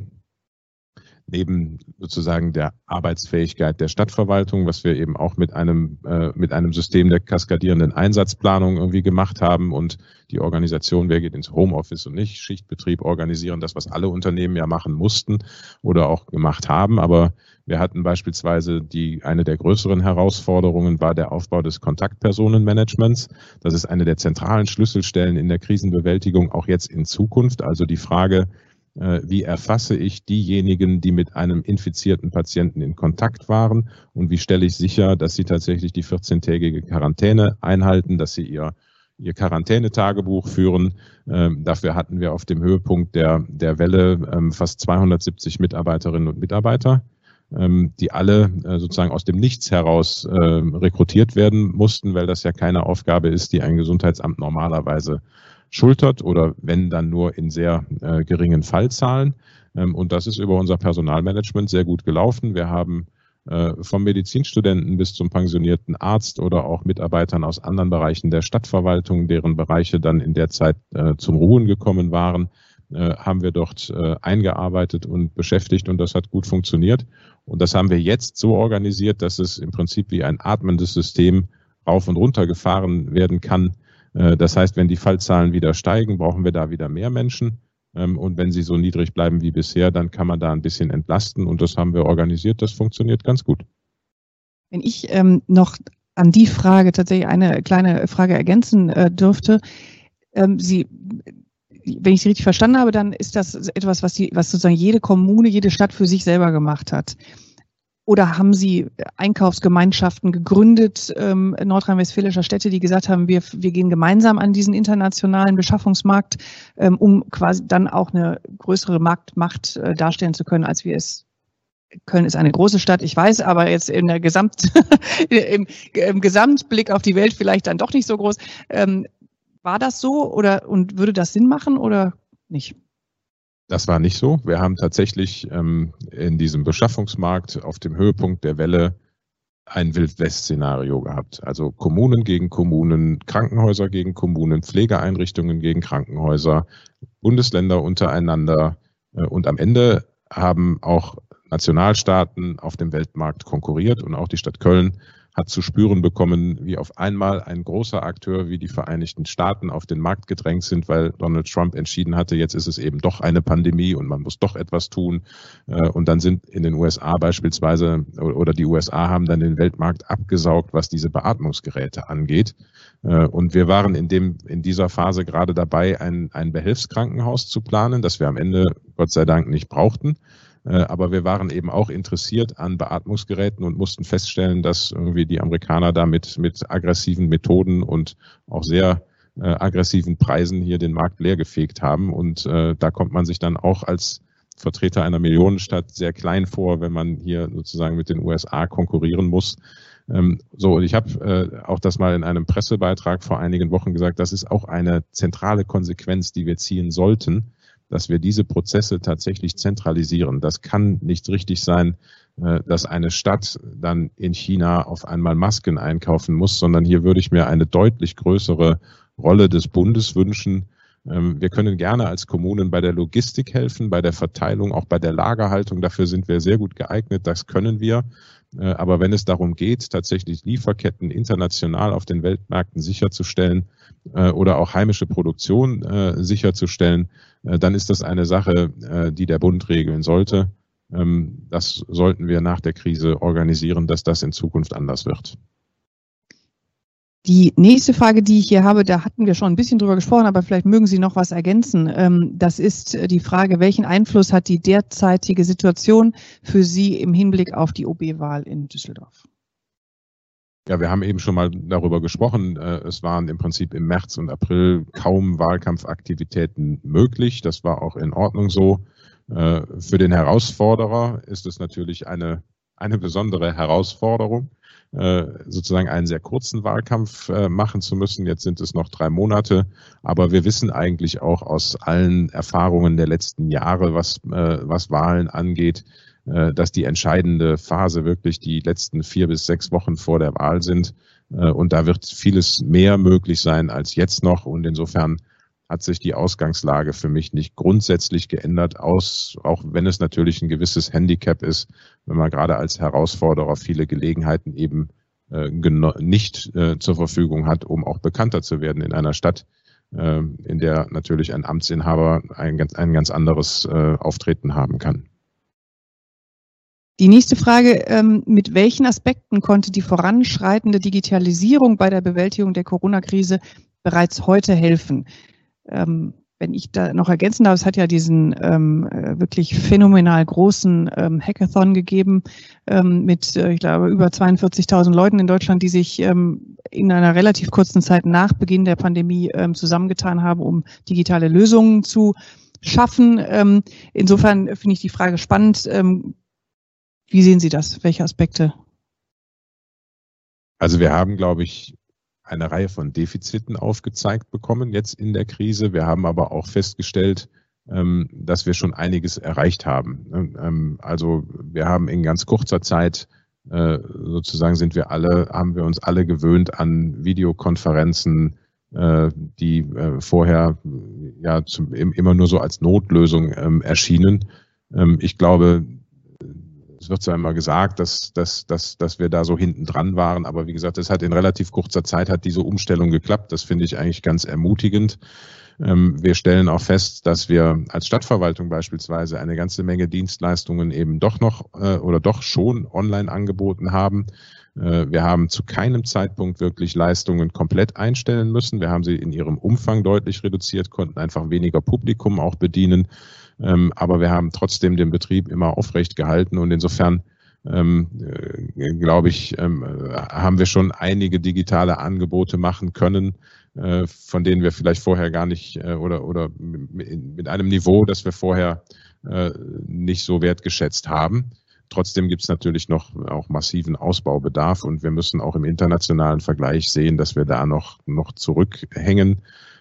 neben sozusagen der Arbeitsfähigkeit der Stadtverwaltung, was wir eben auch mit einem System der kaskadierenden Einsatzplanung irgendwie gemacht haben und die Organisation, wer geht ins Homeoffice und nicht, Schichtbetrieb organisieren, das, was alle Unternehmen ja machen mussten oder auch gemacht haben. Aber wir hatten beispielsweise eine der größeren Herausforderungen war der Aufbau des Kontaktpersonenmanagements. Das ist eine der zentralen Schlüsselstellen in der Krisenbewältigung, auch jetzt in Zukunft. Also die Frage, wie erfasse ich diejenigen, die mit einem infizierten Patienten in Kontakt waren und wie stelle ich sicher, dass sie tatsächlich die 14-tägige Quarantäne einhalten, dass sie ihr Quarantänetagebuch führen. Dafür hatten wir auf dem Höhepunkt der Welle fast 270 Mitarbeiterinnen und Mitarbeiter, die alle sozusagen aus dem Nichts heraus rekrutiert werden mussten, weil das ja keine Aufgabe ist, die ein Gesundheitsamt normalerweise schultert oder wenn dann nur in sehr geringen Fallzahlen. Und das ist über unser Personalmanagement sehr gut gelaufen. Wir haben vom Medizinstudenten bis zum pensionierten Arzt oder auch Mitarbeitern aus anderen Bereichen der Stadtverwaltung, deren Bereiche dann in der Zeit zum Ruhen gekommen waren, haben wir dort eingearbeitet und beschäftigt und das hat gut funktioniert. Und das haben wir jetzt so organisiert, dass es im Prinzip wie ein atmendes System rauf und runter gefahren werden kann. Das heißt, wenn die Fallzahlen wieder steigen, brauchen wir da wieder mehr Menschen. Und wenn sie so niedrig bleiben wie bisher, dann kann man da ein bisschen entlasten. Und das haben wir organisiert. Das funktioniert ganz gut. Wenn ich noch an die Frage tatsächlich eine kleine Frage ergänzen dürfte. Wenn ich Sie richtig verstanden habe, dann ist das etwas, was sozusagen jede Kommune, jede Stadt für sich selber gemacht hat. Oder haben Sie Einkaufsgemeinschaften gegründet, nordrhein-westfälischer Städte, die gesagt haben, wir gehen gemeinsam an diesen internationalen Beschaffungsmarkt, um quasi dann auch eine größere Marktmacht darstellen zu können, als wir es. Köln ist eine große Stadt, ich weiß, aber jetzt in der im Gesamtblick auf die Welt vielleicht dann doch nicht so groß. War das so und würde das Sinn machen oder nicht? Das war nicht so. Wir haben tatsächlich in diesem Beschaffungsmarkt auf dem Höhepunkt der Welle ein Wild-West-Szenario gehabt. Also Kommunen gegen Kommunen, Krankenhäuser gegen Kommunen, Pflegeeinrichtungen gegen Krankenhäuser, Bundesländer untereinander. Und am Ende haben auch Nationalstaaten auf dem Weltmarkt konkurriert und auch die Stadt Köln hat zu spüren bekommen, wie auf einmal ein großer Akteur wie die Vereinigten Staaten auf den Markt gedrängt sind, weil Donald Trump entschieden hatte, jetzt ist es eben doch eine Pandemie und man muss doch etwas tun. Und dann sind in den USA beispielsweise, oder die USA haben dann den Weltmarkt abgesaugt, was diese Beatmungsgeräte angeht. Und wir waren in dieser Phase gerade dabei, ein Behelfskrankenhaus zu planen, das wir am Ende Gott sei Dank nicht brauchten. Aber wir waren eben auch interessiert an Beatmungsgeräten und mussten feststellen, dass irgendwie die Amerikaner da mit aggressiven Methoden und auch sehr aggressiven Preisen hier den Markt leergefegt haben. Und da kommt man sich dann auch als Vertreter einer Millionenstadt sehr klein vor, wenn man hier sozusagen mit den USA konkurrieren muss. Und ich habe auch das mal in einem Pressebeitrag vor einigen Wochen gesagt, das ist auch eine zentrale Konsequenz, die wir ziehen sollten, dass wir diese Prozesse tatsächlich zentralisieren. Das kann nicht richtig sein, dass eine Stadt dann in China auf einmal Masken einkaufen muss, sondern hier würde ich mir eine deutlich größere Rolle des Bundes wünschen. Wir können gerne als Kommunen bei der Logistik helfen, bei der Verteilung, auch bei der Lagerhaltung. Dafür sind wir sehr gut geeignet, das können wir. Aber wenn es darum geht, tatsächlich Lieferketten international auf den Weltmärkten sicherzustellen oder auch heimische Produktion sicherzustellen, dann ist das eine Sache, die der Bund regeln sollte. Das sollten wir nach der Krise organisieren, dass das in Zukunft anders wird. Die nächste Frage, die ich hier habe, da hatten wir schon ein bisschen drüber gesprochen, aber vielleicht mögen Sie noch was ergänzen. Das ist die Frage, welchen Einfluss hat die derzeitige Situation für Sie im Hinblick auf die OB-Wahl in Düsseldorf? Ja, wir haben eben schon mal darüber gesprochen. Es waren im Prinzip im März und April kaum Wahlkampfaktivitäten möglich. Das war auch in Ordnung so. Für den Herausforderer ist es natürlich eine besondere Herausforderung, sozusagen einen sehr kurzen Wahlkampf machen zu müssen. Jetzt sind es noch 3 Monate, aber wir wissen eigentlich auch aus allen Erfahrungen der letzten Jahre, was Wahlen angeht, dass die entscheidende Phase wirklich die letzten 4 bis 6 Wochen vor der Wahl sind. Und da wird vieles mehr möglich sein als jetzt noch. Und insofern hat sich die Ausgangslage für mich nicht grundsätzlich geändert, auch wenn es natürlich ein gewisses Handicap ist, wenn man gerade als Herausforderer viele Gelegenheiten eben nicht zur Verfügung hat, um auch bekannter zu werden in einer Stadt, in der natürlich ein Amtsinhaber ein ganz anderes Auftreten haben kann. Die nächste Frage, mit welchen Aspekten konnte die voranschreitende Digitalisierung bei der Bewältigung der Corona-Krise bereits heute helfen? Wenn ich da noch ergänzen darf, es hat ja diesen wirklich phänomenal großen Hackathon gegeben mit, ich glaube, über 42.000 Leuten in Deutschland, die sich in einer relativ kurzen Zeit nach Beginn der Pandemie zusammengetan haben, um digitale Lösungen zu schaffen. Insofern finde ich die Frage spannend. Wie sehen Sie das? Welche Aspekte? Also wir haben, glaube ich, eine Reihe von Defiziten aufgezeigt bekommen jetzt in der Krise. Wir haben aber auch festgestellt, dass wir schon einiges erreicht haben. Also wir haben in ganz kurzer Zeit sozusagen haben wir uns alle gewöhnt an Videokonferenzen, die vorher ja immer nur so als Notlösung erschienen. Ich glaube, es wird zwar immer gesagt, dass wir da so hinten dran waren, aber wie gesagt, es hat in relativ kurzer Zeit diese Umstellung geklappt. Das finde ich eigentlich ganz ermutigend. Wir stellen auch fest, dass wir als Stadtverwaltung beispielsweise eine ganze Menge Dienstleistungen eben doch schon online angeboten haben. Wir haben zu keinem Zeitpunkt wirklich Leistungen komplett einstellen müssen. Wir haben sie in ihrem Umfang deutlich reduziert, konnten einfach weniger Publikum auch bedienen. Aber wir haben trotzdem den Betrieb immer aufrecht gehalten und insofern glaube ich, haben wir schon einige digitale Angebote machen können, von denen wir vielleicht vorher gar nicht oder mit einem Niveau, das wir vorher nicht so wertgeschätzt haben. Trotzdem gibt es natürlich noch auch massiven Ausbaubedarf und wir müssen auch im internationalen Vergleich sehen, dass wir da noch zurückhängen.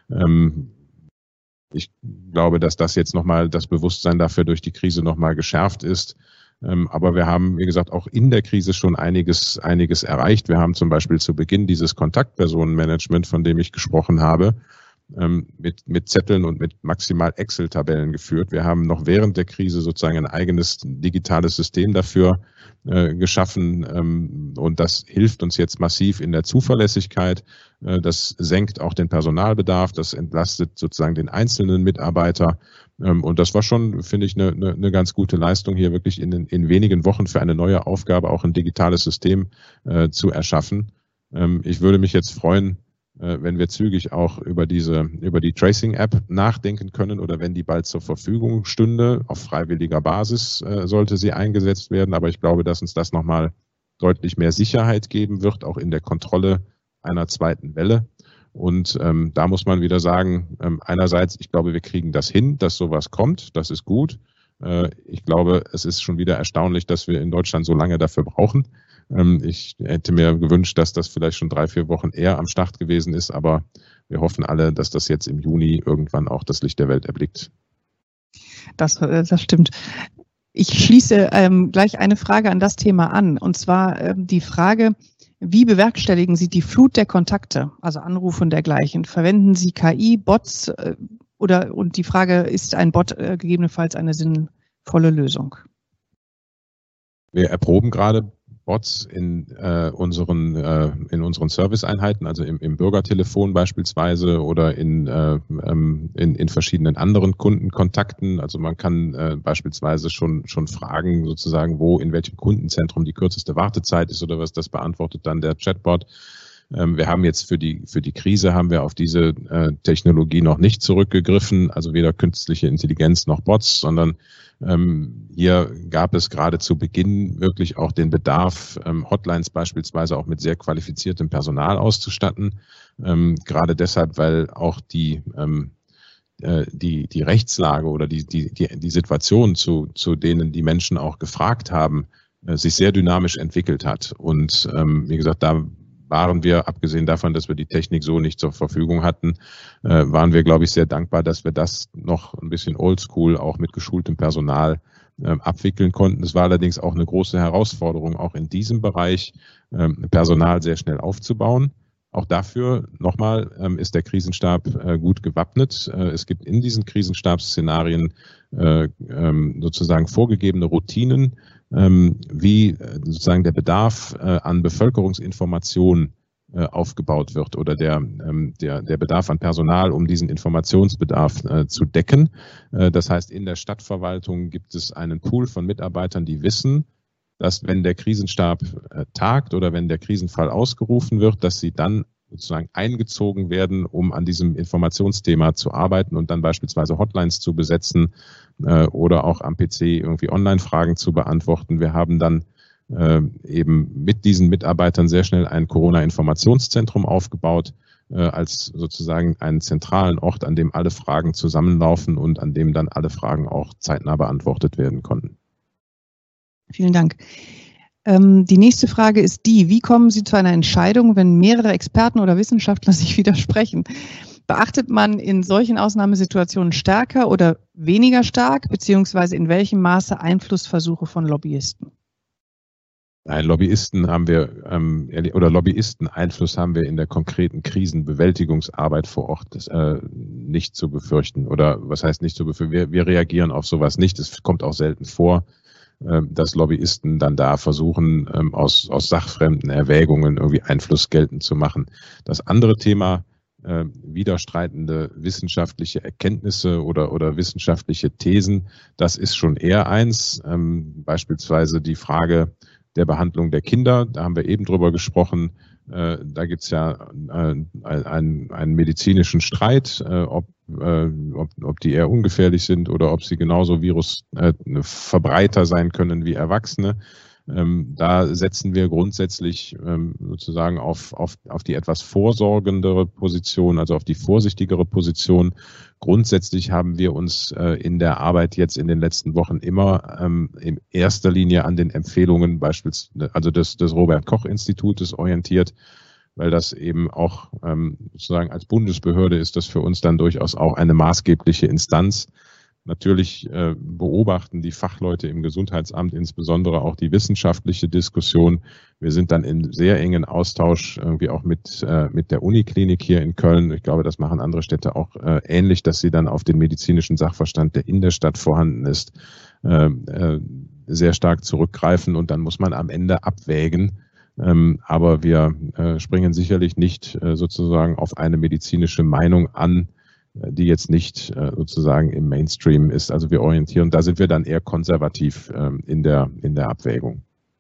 Ich glaube, dass das jetzt nochmal das Bewusstsein dafür durch die Krise nochmal geschärft ist. Aber wir haben, wie gesagt, auch in der Krise schon einiges erreicht. Wir haben zum Beispiel zu Beginn dieses Kontaktpersonenmanagement, von dem ich gesprochen habe, mit Zetteln und mit maximal Excel-Tabellen geführt. Wir haben noch während der Krise sozusagen ein eigenes digitales System dafür geschaffen und das hilft uns jetzt massiv in der Zuverlässigkeit. Das senkt auch den Personalbedarf, das entlastet sozusagen den einzelnen Mitarbeiter und das war schon, finde ich, eine ganz gute Leistung, hier wirklich in wenigen Wochen für eine neue Aufgabe auch ein digitales System zu erschaffen. Ich würde mich jetzt freuen, wenn wir zügig auch über die Tracing-App nachdenken können oder wenn die bald zur Verfügung stünde. Auf freiwilliger Basis sollte sie eingesetzt werden. Aber ich glaube, dass uns das nochmal deutlich mehr Sicherheit geben wird, auch in der Kontrolle einer zweiten Welle. Und da muss man wieder sagen, einerseits, ich glaube, wir kriegen das hin, dass sowas kommt. Das ist gut. Ich glaube, es ist schon wieder erstaunlich, dass wir in Deutschland so lange dafür brauchen. Ich hätte mir gewünscht, dass das vielleicht schon 3-4 Wochen eher am Start gewesen ist, aber wir hoffen alle, dass das jetzt im Juni irgendwann auch das Licht der Welt erblickt. Das stimmt. Ich schließe gleich eine Frage an das Thema an, und zwar die Frage, wie bewerkstelligen Sie die Flut der Kontakte, also Anrufe und dergleichen? Verwenden Sie KI, Bots und die Frage, ist ein Bot gegebenenfalls eine sinnvolle Lösung? Wir erproben gerade Bots in unseren Serviceeinheiten, also im Bürgertelefon beispielsweise oder in verschiedenen anderen Kundenkontakten. Also man kann beispielsweise schon fragen, sozusagen, in welchem Kundenzentrum die kürzeste Wartezeit ist oder was, das beantwortet dann der Chatbot. Wir haben jetzt für die Krise haben wir auf diese Technologie noch nicht zurückgegriffen, also weder künstliche Intelligenz noch Bots, sondern hier gab es gerade zu Beginn wirklich auch den Bedarf, Hotlines beispielsweise auch mit sehr qualifiziertem Personal auszustatten. Gerade deshalb, weil auch die Rechtslage oder die Situation, zu denen die Menschen auch gefragt haben, sich sehr dynamisch entwickelt hat. Und wie gesagt, da waren wir, abgesehen davon, dass wir die Technik so nicht zur Verfügung hatten, waren wir, glaube ich, sehr dankbar, dass wir das noch ein bisschen oldschool auch mit geschultem Personal abwickeln konnten. Es war allerdings auch eine große Herausforderung, auch in diesem Bereich Personal sehr schnell aufzubauen. Auch dafür nochmal ist der Krisenstab gut gewappnet. Es gibt in diesen Krisenstabsszenarien sozusagen vorgegebene Routinen, wie sozusagen der Bedarf an Bevölkerungsinformation aufgebaut wird oder der Bedarf an Personal, um diesen Informationsbedarf zu decken. Das heißt, in der Stadtverwaltung gibt es einen Pool von Mitarbeitern, die wissen, dass wenn der Krisenstab tagt oder wenn der Krisenfall ausgerufen wird, dass sie dann sozusagen eingezogen werden, um an diesem Informationsthema zu arbeiten und dann beispielsweise Hotlines zu besetzen oder auch am PC irgendwie Online-Fragen zu beantworten. Wir haben dann eben mit diesen Mitarbeitern sehr schnell ein Corona-Informationszentrum aufgebaut, als sozusagen einen zentralen Ort, an dem alle Fragen zusammenlaufen und an dem dann alle Fragen auch zeitnah beantwortet werden konnten. Vielen Dank. Die nächste Frage ist wie kommen Sie zu einer Entscheidung, wenn mehrere Experten oder Wissenschaftler sich widersprechen? Beachtet man in solchen Ausnahmesituationen stärker oder weniger stark, beziehungsweise in welchem Maße Einflussversuche von Lobbyisten? Nein, Lobbyisten haben wir oder Lobbyisteneinfluss haben wir in der konkreten Krisenbewältigungsarbeit vor Ort nicht zu befürchten. Oder was heißt nicht zu befürchten? Wir reagieren auf sowas nicht. Es kommt auch selten vor, dass Lobbyisten dann da versuchen, aus sachfremden Erwägungen irgendwie Einfluss geltend zu machen. Das andere Thema, widerstreitende wissenschaftliche Erkenntnisse oder wissenschaftliche Thesen, das ist schon eher eins. Beispielsweise die Frage der Behandlung der Kinder, da haben wir eben drüber gesprochen. Da gibt es ja einen medizinischen Streit, ob die eher ungefährlich sind oder ob sie genauso Virusverbreiter sein können wie Erwachsene. Da setzen wir grundsätzlich sozusagen auf die etwas vorsorgendere Position, also auf die vorsichtigere Position. Grundsätzlich haben wir uns in der Arbeit jetzt in den letzten Wochen immer in erster Linie an den Empfehlungen beispielsweise also des Robert-Koch-Institutes orientiert, weil das eben auch sozusagen als Bundesbehörde ist das für uns dann durchaus auch eine maßgebliche Instanz. Natürlich beobachten die Fachleute im Gesundheitsamt insbesondere auch die wissenschaftliche Diskussion. Wir sind dann in sehr engen Austausch irgendwie auch mit der Uniklinik hier in Köln. Ich glaube, das machen andere Städte auch ähnlich, dass sie dann auf den medizinischen Sachverstand, der in der Stadt vorhanden ist, sehr stark zurückgreifen. Und dann muss man am Ende abwägen. Aber wir springen sicherlich nicht sozusagen auf eine medizinische Meinung an, die jetzt nicht sozusagen im Mainstream ist. Also wir orientieren, da sind wir dann eher konservativ in der Abwägung.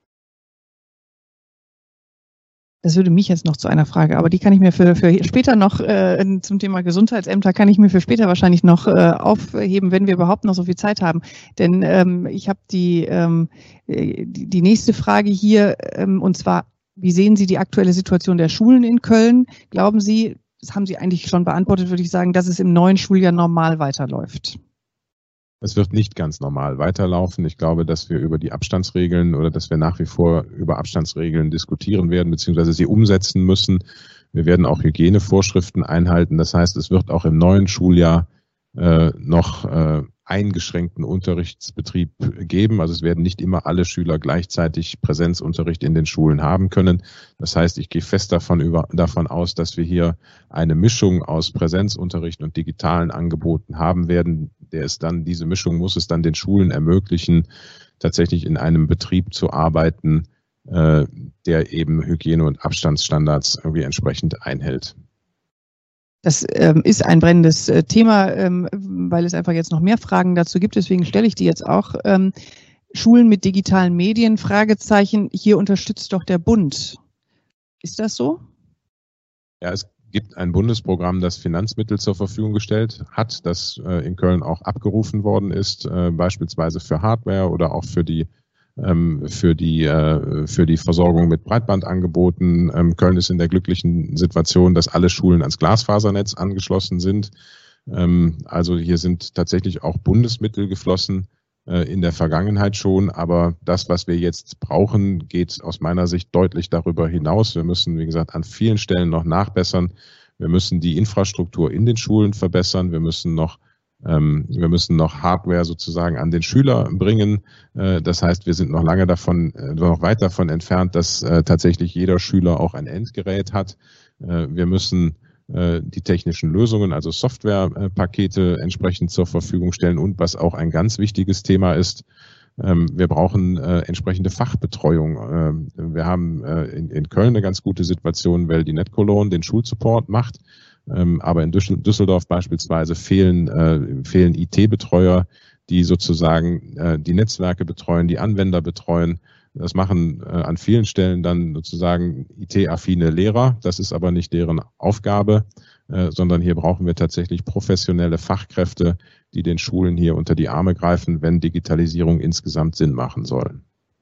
Das würde mich jetzt noch zu einer Frage, aber die kann ich mir für später noch zum Thema Gesundheitsämter kann ich mir für später wahrscheinlich noch aufheben, wenn wir überhaupt noch so viel Zeit haben. Denn ich habe die nächste Frage hier und zwar, wie sehen Sie die aktuelle Situation der Schulen in Köln? Glauben Sie, das haben Sie eigentlich schon beantwortet, würde ich sagen, dass es im neuen Schuljahr normal weiterläuft? Es wird nicht ganz normal weiterlaufen. Ich glaube, dass wir über die Abstandsregeln oder dass wir nach wie vor über Abstandsregeln diskutieren werden, beziehungsweise sie umsetzen müssen. Wir werden auch Hygienevorschriften einhalten. Das heißt, es wird auch im neuen Schuljahr noch eingeschränkten Unterrichtsbetrieb geben. Also es werden nicht immer alle Schüler gleichzeitig Präsenzunterricht in den Schulen haben können. Das heißt, ich gehe fest davon aus, dass wir hier eine Mischung aus Präsenzunterricht und digitalen Angeboten haben werden. Diese Mischung muss es dann den Schulen ermöglichen, tatsächlich in einem Betrieb zu arbeiten, der eben Hygiene- und Abstandsstandards irgendwie entsprechend einhält. Das ist ein brennendes Thema, weil es einfach jetzt noch mehr Fragen dazu gibt. Deswegen stelle ich die jetzt auch. Schulen mit digitalen Medien, Fragezeichen. Hier unterstützt doch der Bund. Ist das so? Ja, es gibt ein Bundesprogramm, das Finanzmittel zur Verfügung gestellt hat, das in Köln auch abgerufen worden ist, beispielsweise für Hardware oder auch für die Versorgung mit Breitbandangeboten. Köln ist in der glücklichen Situation, dass alle Schulen ans Glasfasernetz angeschlossen sind. Also hier sind tatsächlich auch Bundesmittel geflossen, in der Vergangenheit schon, aber das, was wir jetzt brauchen, geht aus meiner Sicht deutlich darüber hinaus. Wir müssen, wie gesagt, an vielen Stellen noch nachbessern. Wir müssen die Infrastruktur in den Schulen verbessern. Wir müssen noch Hardware sozusagen an den Schüler bringen. Das heißt, wir sind noch weit davon entfernt, dass tatsächlich jeder Schüler auch ein Endgerät hat. Wir müssen die technischen Lösungen, also Softwarepakete entsprechend zur Verfügung stellen und was auch ein ganz wichtiges Thema ist, wir brauchen entsprechende Fachbetreuung. Wir haben in Köln eine ganz gute Situation, weil die NetCologne den Schulsupport macht, aber in Düsseldorf beispielsweise fehlen IT-Betreuer, die sozusagen die Netzwerke betreuen, die Anwender betreuen. Das machen an vielen Stellen dann sozusagen IT-affine Lehrer. Das ist aber nicht deren Aufgabe, sondern hier brauchen wir tatsächlich professionelle Fachkräfte, die den Schulen hier unter die Arme greifen, wenn Digitalisierung insgesamt Sinn machen soll.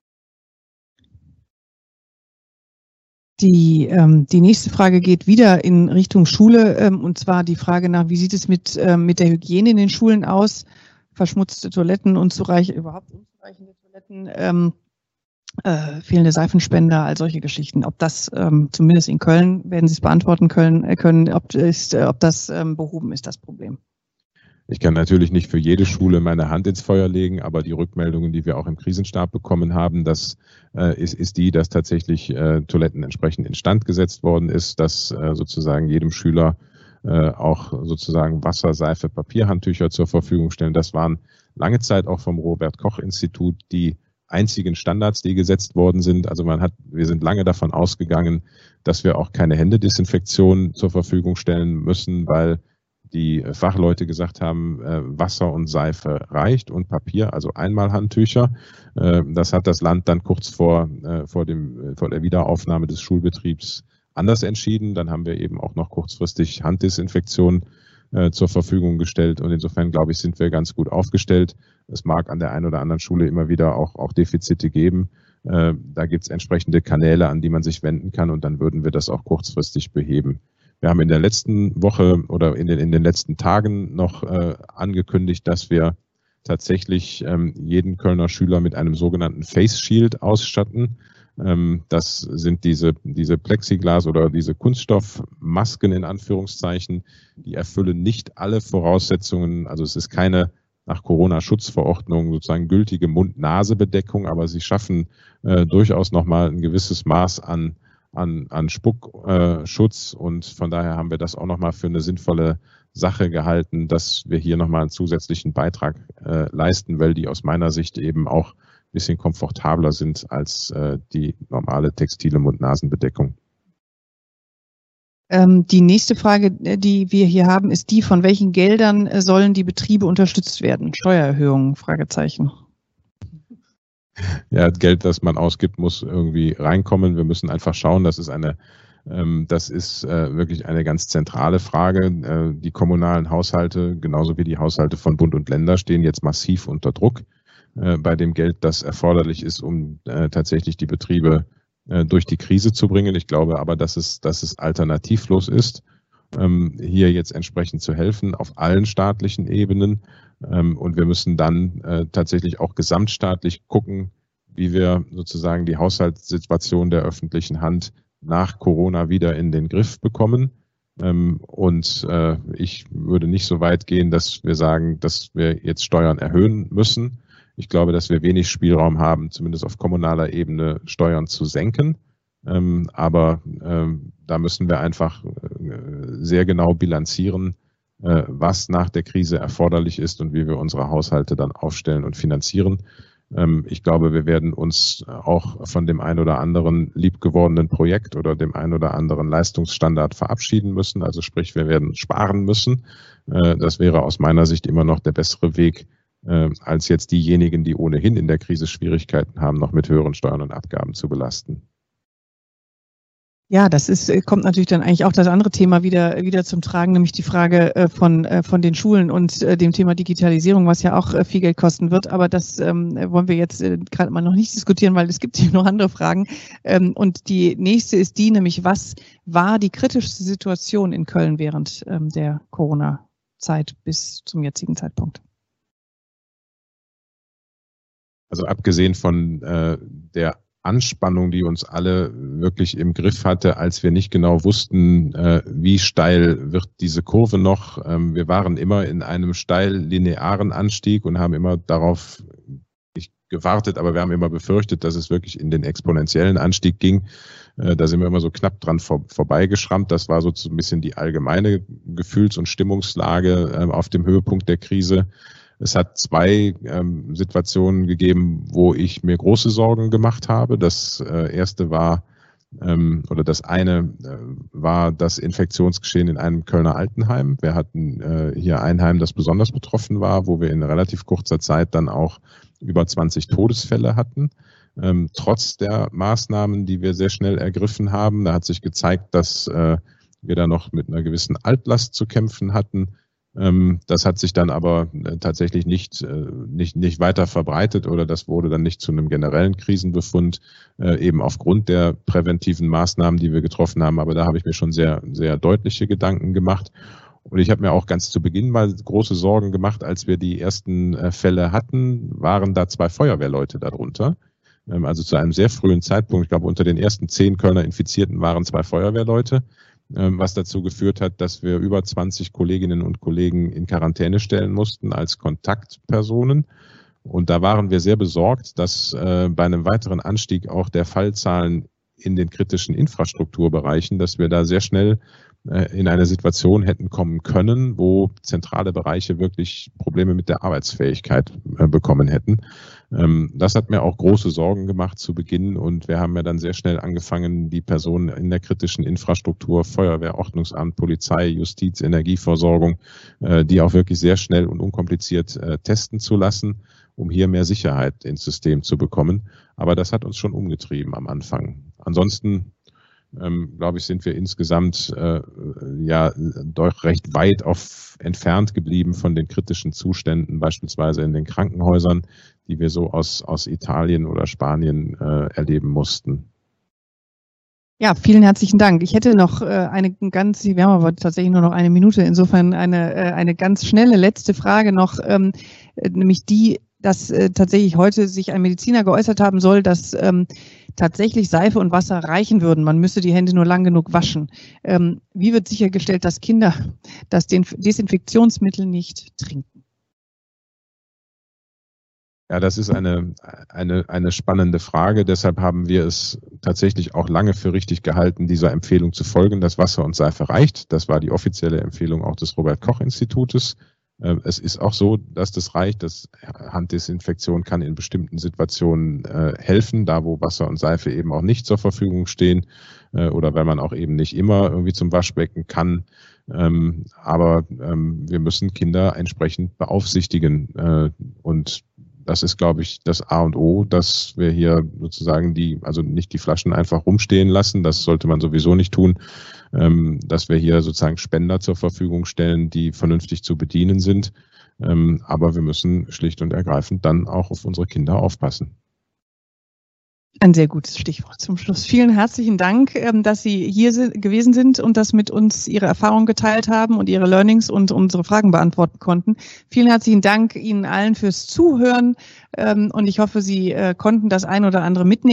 Die nächste Frage geht wieder in Richtung Schule, und zwar die Frage nach, wie sieht es mit der Hygiene in den Schulen aus? Verschmutzte Toiletten, überhaupt unzureichende Toiletten, fehlende Seifenspender, all solche Geschichten. Ob das zumindest in Köln, werden Sie es beantworten können, ob das behoben ist, das Problem. Ich kann natürlich nicht für jede Schule meine Hand ins Feuer legen, aber die Rückmeldungen, die wir auch im Krisenstab bekommen haben, das ist die, dass tatsächlich Toiletten entsprechend instand gesetzt worden ist, dass sozusagen jedem Schüler auch sozusagen Wasser, Seife, Papierhandtücher zur Verfügung stellen. Das waren lange Zeit auch vom Robert-Koch-Institut die einzigen Standards, die gesetzt worden sind. Also wir sind lange davon ausgegangen, dass wir auch keine Händedesinfektion zur Verfügung stellen müssen, weil die Fachleute gesagt haben, Wasser und Seife reicht und Papier, also Einmalhandtücher. Das hat das Land dann kurz vor der Wiederaufnahme des Schulbetriebs anders entschieden. Dann haben wir eben auch noch kurzfristig Handdesinfektion zur Verfügung gestellt. Und insofern, glaube ich, sind wir ganz gut aufgestellt. Es mag an der einen oder anderen Schule immer wieder auch Defizite geben. Da gibt es entsprechende Kanäle, an die man sich wenden kann, und dann würden wir das auch kurzfristig beheben. Wir haben in der letzten Woche oder in den letzten Tagen noch angekündigt, dass wir tatsächlich jeden Kölner Schüler mit einem sogenannten Face Shield ausstatten. Das sind diese Plexiglas oder diese Kunststoffmasken in Anführungszeichen. Die erfüllen nicht alle Voraussetzungen. Also es ist keine nach Corona-Schutzverordnung sozusagen gültige Mund-Nase-Bedeckung, aber sie schaffen durchaus nochmal ein gewisses Maß an Spuckschutz, und von daher haben wir das auch nochmal für eine sinnvolle Sache gehalten, dass wir hier nochmal einen zusätzlichen Beitrag leisten, weil die aus meiner Sicht eben auch ein bisschen komfortabler sind als die normale textile Mund-Nasen-Bedeckung. Die nächste Frage, die wir hier haben, ist die: Von welchen Geldern sollen die Betriebe unterstützt werden? Steuererhöhungen? Fragezeichen. Ja, Geld, das man ausgibt, muss irgendwie reinkommen. Wir müssen einfach schauen, das ist wirklich eine ganz zentrale Frage. Die kommunalen Haushalte, genauso wie die Haushalte von Bund und Länder, stehen jetzt massiv unter Druck bei dem Geld, das erforderlich ist, um tatsächlich die Betriebe durch die Krise zu bringen. Ich glaube aber, dass es alternativlos ist, hier jetzt entsprechend zu helfen auf allen staatlichen Ebenen. Und wir müssen dann tatsächlich auch gesamtstaatlich gucken, wie wir sozusagen die Haushaltssituation der öffentlichen Hand nach Corona wieder in den Griff bekommen. Und ich würde nicht so weit gehen, dass wir sagen, dass wir jetzt Steuern erhöhen müssen. Ich glaube, dass wir wenig Spielraum haben, zumindest auf kommunaler Ebene Steuern zu senken. Aber da müssen wir einfach sehr genau bilanzieren, was nach der Krise erforderlich ist und wie wir unsere Haushalte dann aufstellen und finanzieren. Ich glaube, wir werden uns auch von dem ein oder anderen liebgewordenen Projekt oder dem ein oder anderen Leistungsstandard verabschieden müssen. Also sprich, wir werden sparen müssen. Das wäre aus meiner Sicht immer noch der bessere Weg, als jetzt diejenigen, die ohnehin in der Krise Schwierigkeiten haben, noch mit höheren Steuern und Abgaben zu belasten. Ja, kommt natürlich dann eigentlich auch das andere Thema wieder zum Tragen, nämlich die Frage von den Schulen und dem Thema Digitalisierung, was ja auch viel Geld kosten wird. Aber das wollen wir jetzt gerade mal noch nicht diskutieren, weil es gibt hier noch andere Fragen. Und die nächste ist nämlich was war die kritischste Situation in Köln während der Corona-Zeit bis zum jetzigen Zeitpunkt? Also abgesehen von der Anspannung, die uns alle wirklich im Griff hatte, als wir nicht genau wussten, wie steil wird diese Kurve noch. Wir waren immer in einem steil linearen Anstieg und haben immer darauf nicht gewartet, aber wir haben immer befürchtet, dass es wirklich in den exponentiellen Anstieg ging. Da sind wir immer so knapp dran vorbeigeschrammt. Das war so ein bisschen die allgemeine Gefühls- und Stimmungslage auf dem Höhepunkt der Krise. Es hat zwei Situationen gegeben, wo ich mir große Sorgen gemacht habe. Das erste war, das eine war das Infektionsgeschehen in einem Kölner Altenheim. Wir hatten hier ein Heim, das besonders betroffen war, wo wir in relativ kurzer Zeit dann auch über 20 Todesfälle hatten. Trotz der Maßnahmen, die wir sehr schnell ergriffen haben, da hat sich gezeigt, dass wir da noch mit einer gewissen Altlast zu kämpfen hatten. Das hat sich dann aber tatsächlich nicht weiter verbreitet oder das wurde dann nicht zu einem generellen Krisenbefund, eben aufgrund der präventiven Maßnahmen, die wir getroffen haben. Aber da habe ich mir schon sehr, sehr deutliche Gedanken gemacht. Und ich habe mir auch ganz zu Beginn mal große Sorgen gemacht, als wir die ersten Fälle hatten, waren da 2 Feuerwehrleute darunter. Also zu einem sehr frühen Zeitpunkt, ich glaube unter den ersten 10 Kölner Infizierten waren 2 Feuerwehrleute, was dazu geführt hat, dass wir über 20 Kolleginnen und Kollegen in Quarantäne stellen mussten als Kontaktpersonen. Und da waren wir sehr besorgt, dass bei einem weiteren Anstieg auch der Fallzahlen in den kritischen Infrastrukturbereichen, dass wir da sehr schnell in eine Situation hätten kommen können, wo zentrale Bereiche wirklich Probleme mit der Arbeitsfähigkeit bekommen hätten. Das hat mir auch große Sorgen gemacht zu Beginn und wir haben ja dann sehr schnell angefangen, die Personen in der kritischen Infrastruktur, Feuerwehr, Ordnungsamt, Polizei, Justiz, Energieversorgung, die auch wirklich sehr schnell und unkompliziert testen zu lassen, um hier mehr Sicherheit ins System zu bekommen. Aber das hat uns schon umgetrieben am Anfang. Ansonsten glaube ich, sind wir insgesamt doch recht weit entfernt geblieben von den kritischen Zuständen, beispielsweise in den Krankenhäusern, die wir so aus Italien oder Spanien erleben mussten. Ja, vielen herzlichen Dank. Ich hätte noch wir haben aber tatsächlich nur noch eine Minute, insofern eine ganz schnelle letzte Frage noch, nämlich die, dass tatsächlich heute sich ein Mediziner geäußert haben soll, dass tatsächlich Seife und Wasser reichen würden. Man müsste die Hände nur lang genug waschen. Wie wird sichergestellt, dass Kinder das Desinfektionsmittel nicht trinken? Ja, das ist eine spannende Frage. Deshalb haben wir es tatsächlich auch lange für richtig gehalten, dieser Empfehlung zu folgen, dass Wasser und Seife reicht. Das war die offizielle Empfehlung auch des Robert-Koch-Institutes. Es ist auch so, dass das reicht. Das Handdesinfektion kann in bestimmten Situationen helfen, da wo Wasser und Seife eben auch nicht zur Verfügung stehen oder wenn man auch eben nicht immer irgendwie zum Waschbecken kann. Aber wir müssen Kinder entsprechend beaufsichtigen und das ist, glaube ich, das A und O, dass wir hier sozusagen nicht die Flaschen einfach rumstehen lassen, das sollte man sowieso nicht tun, dass wir hier sozusagen Spender zur Verfügung stellen, die vernünftig zu bedienen sind. Aber wir müssen schlicht und ergreifend dann auch auf unsere Kinder aufpassen. Ein sehr gutes Stichwort zum Schluss. Vielen herzlichen Dank, dass Sie hier gewesen sind und das mit uns Ihre Erfahrungen geteilt haben und Ihre Learnings und unsere Fragen beantworten konnten. Vielen herzlichen Dank Ihnen allen fürs Zuhören und ich hoffe, Sie konnten das ein oder andere mitnehmen.